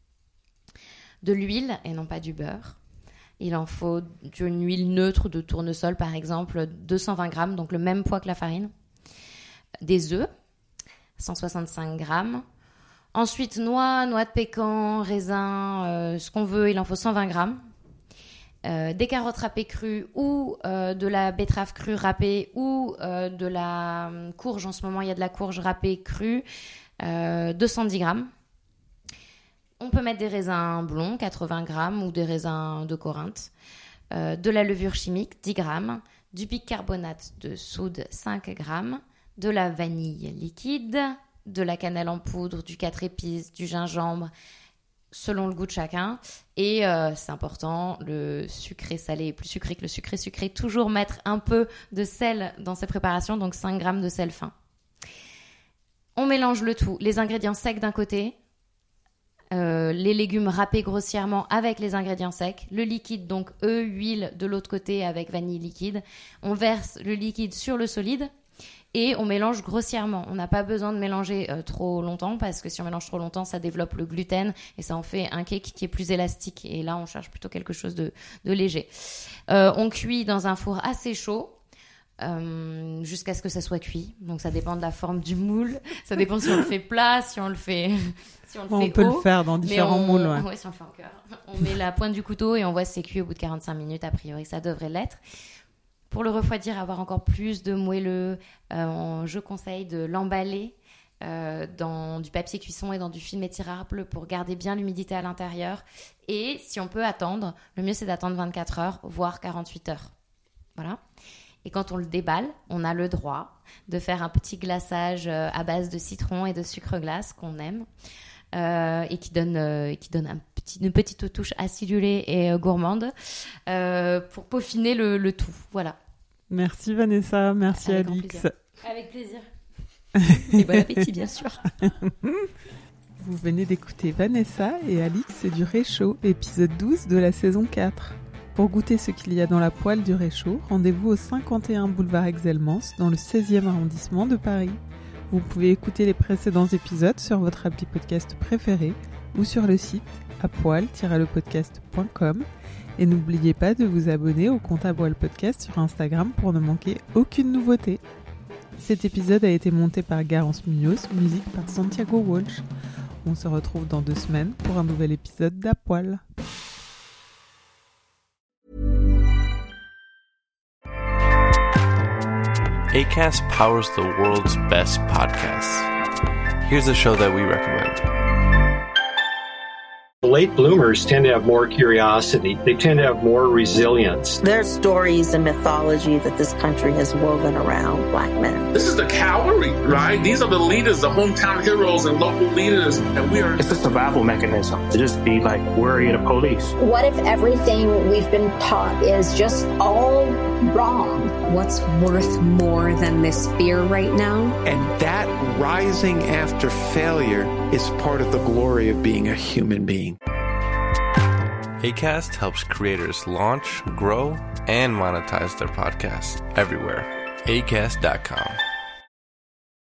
De l'huile et non pas du beurre. Il en faut une huile neutre de tournesol, par exemple, deux cent vingt grammes, donc le même poids que la farine. Des œufs, cent soixante-cinq grammes. Ensuite, noix, noix de pécan, raisin, euh, ce qu'on veut, il en faut cent vingt grammes. Euh, des carottes râpées crues ou euh, de la betterave crue râpée ou euh, de la courge. En ce moment, il y a de la courge râpée crue, euh, deux cent dix grammes. On peut mettre des raisins blonds, quatre-vingts grammes, ou des raisins de Corinthe. Euh, de la levure chimique, dix grammes. Du bicarbonate de soude, cinq grammes. De la vanille liquide. De la cannelle en poudre, du quatre épices, du gingembre, selon le goût de chacun. Et euh, c'est important, le sucré salé est plus sucré que le sucré sucré. Toujours mettre un peu de sel dans ces préparations, donc cinq grammes de sel fin. On mélange le tout. Les ingrédients secs d'un côté. Euh, les légumes râpés grossièrement avec les ingrédients secs, le liquide, donc œufs, huile de l'autre côté avec vanille liquide. On verse le liquide sur le solide et on mélange grossièrement. On n'a pas besoin de mélanger euh, trop longtemps parce que si on mélange trop longtemps, ça développe le gluten et ça en fait un cake qui est plus élastique. Et là, on cherche plutôt quelque chose de, de léger. Euh, on cuit dans un four assez chaud. Euh, jusqu'à ce que ça soit cuit, donc ça dépend de la forme du moule, ça dépend si on le fait plat, si on le fait, si on le bon, fait on peut haut, le faire dans différents on... moules. Ouais. Ouais, si on le fait en cœur, on met la pointe du couteau et on voit si c'est cuit au bout de quarante-cinq minutes. A priori, ça devrait l'être. Pour le refroidir, avoir encore plus de moelleux, euh, je conseille de l'emballer euh, dans du papier cuisson et dans du film étirable pour garder bien l'humidité à l'intérieur. Et si on peut attendre, le mieux c'est d'attendre vingt-quatre heures, voire quarante-huit heures. Voilà. Et quand on le déballe, on a le droit de faire un petit glaçage à base de citron et de sucre glace qu'on aime euh, et qui donne, euh, qui donne un petit, une petite touche acidulée et euh, gourmande euh, pour peaufiner le, le tout. Voilà. Merci Vanessa, merci Avec Alix. Avec plaisir. Et bon appétit, bien sûr. Vous venez d'écouter Vanessa et Alix du Réchaud, épisode douze de la saison quatre. Pour goûter ce qu'il y a dans la poêle du Réchaud, rendez-vous au cinquante et un boulevard Exelmans, dans le seizième arrondissement de Paris. Vous pouvez écouter les précédents épisodes sur votre appli podcast préféré ou sur le site à poil tiret le podcast point com. Et n'oubliez pas de vous abonner au compte à poil podcast sur Instagram pour ne manquer aucune nouveauté. Cet épisode a été monté par Garance Munoz, musique par Santiago Walsh. On se retrouve dans deux semaines pour un nouvel épisode d'À Poil. Acast powers the world's best podcasts. Here's a show that we recommend. Late bloomers tend to have more curiosity. They tend to have more resilience. There's stories and mythology that this country has woven around Black men. This is the cavalry, right? These are the leaders, the hometown heroes and local leaders. And we are... It's a survival mechanism to just be like worry of the police. What if everything we've been taught is just all wrong? What's worth more than this fear right now? And that rising after failure is part of the glory of being a human being. Acast helps creators launch, grow, and monetize their podcasts everywhere. acast dot com.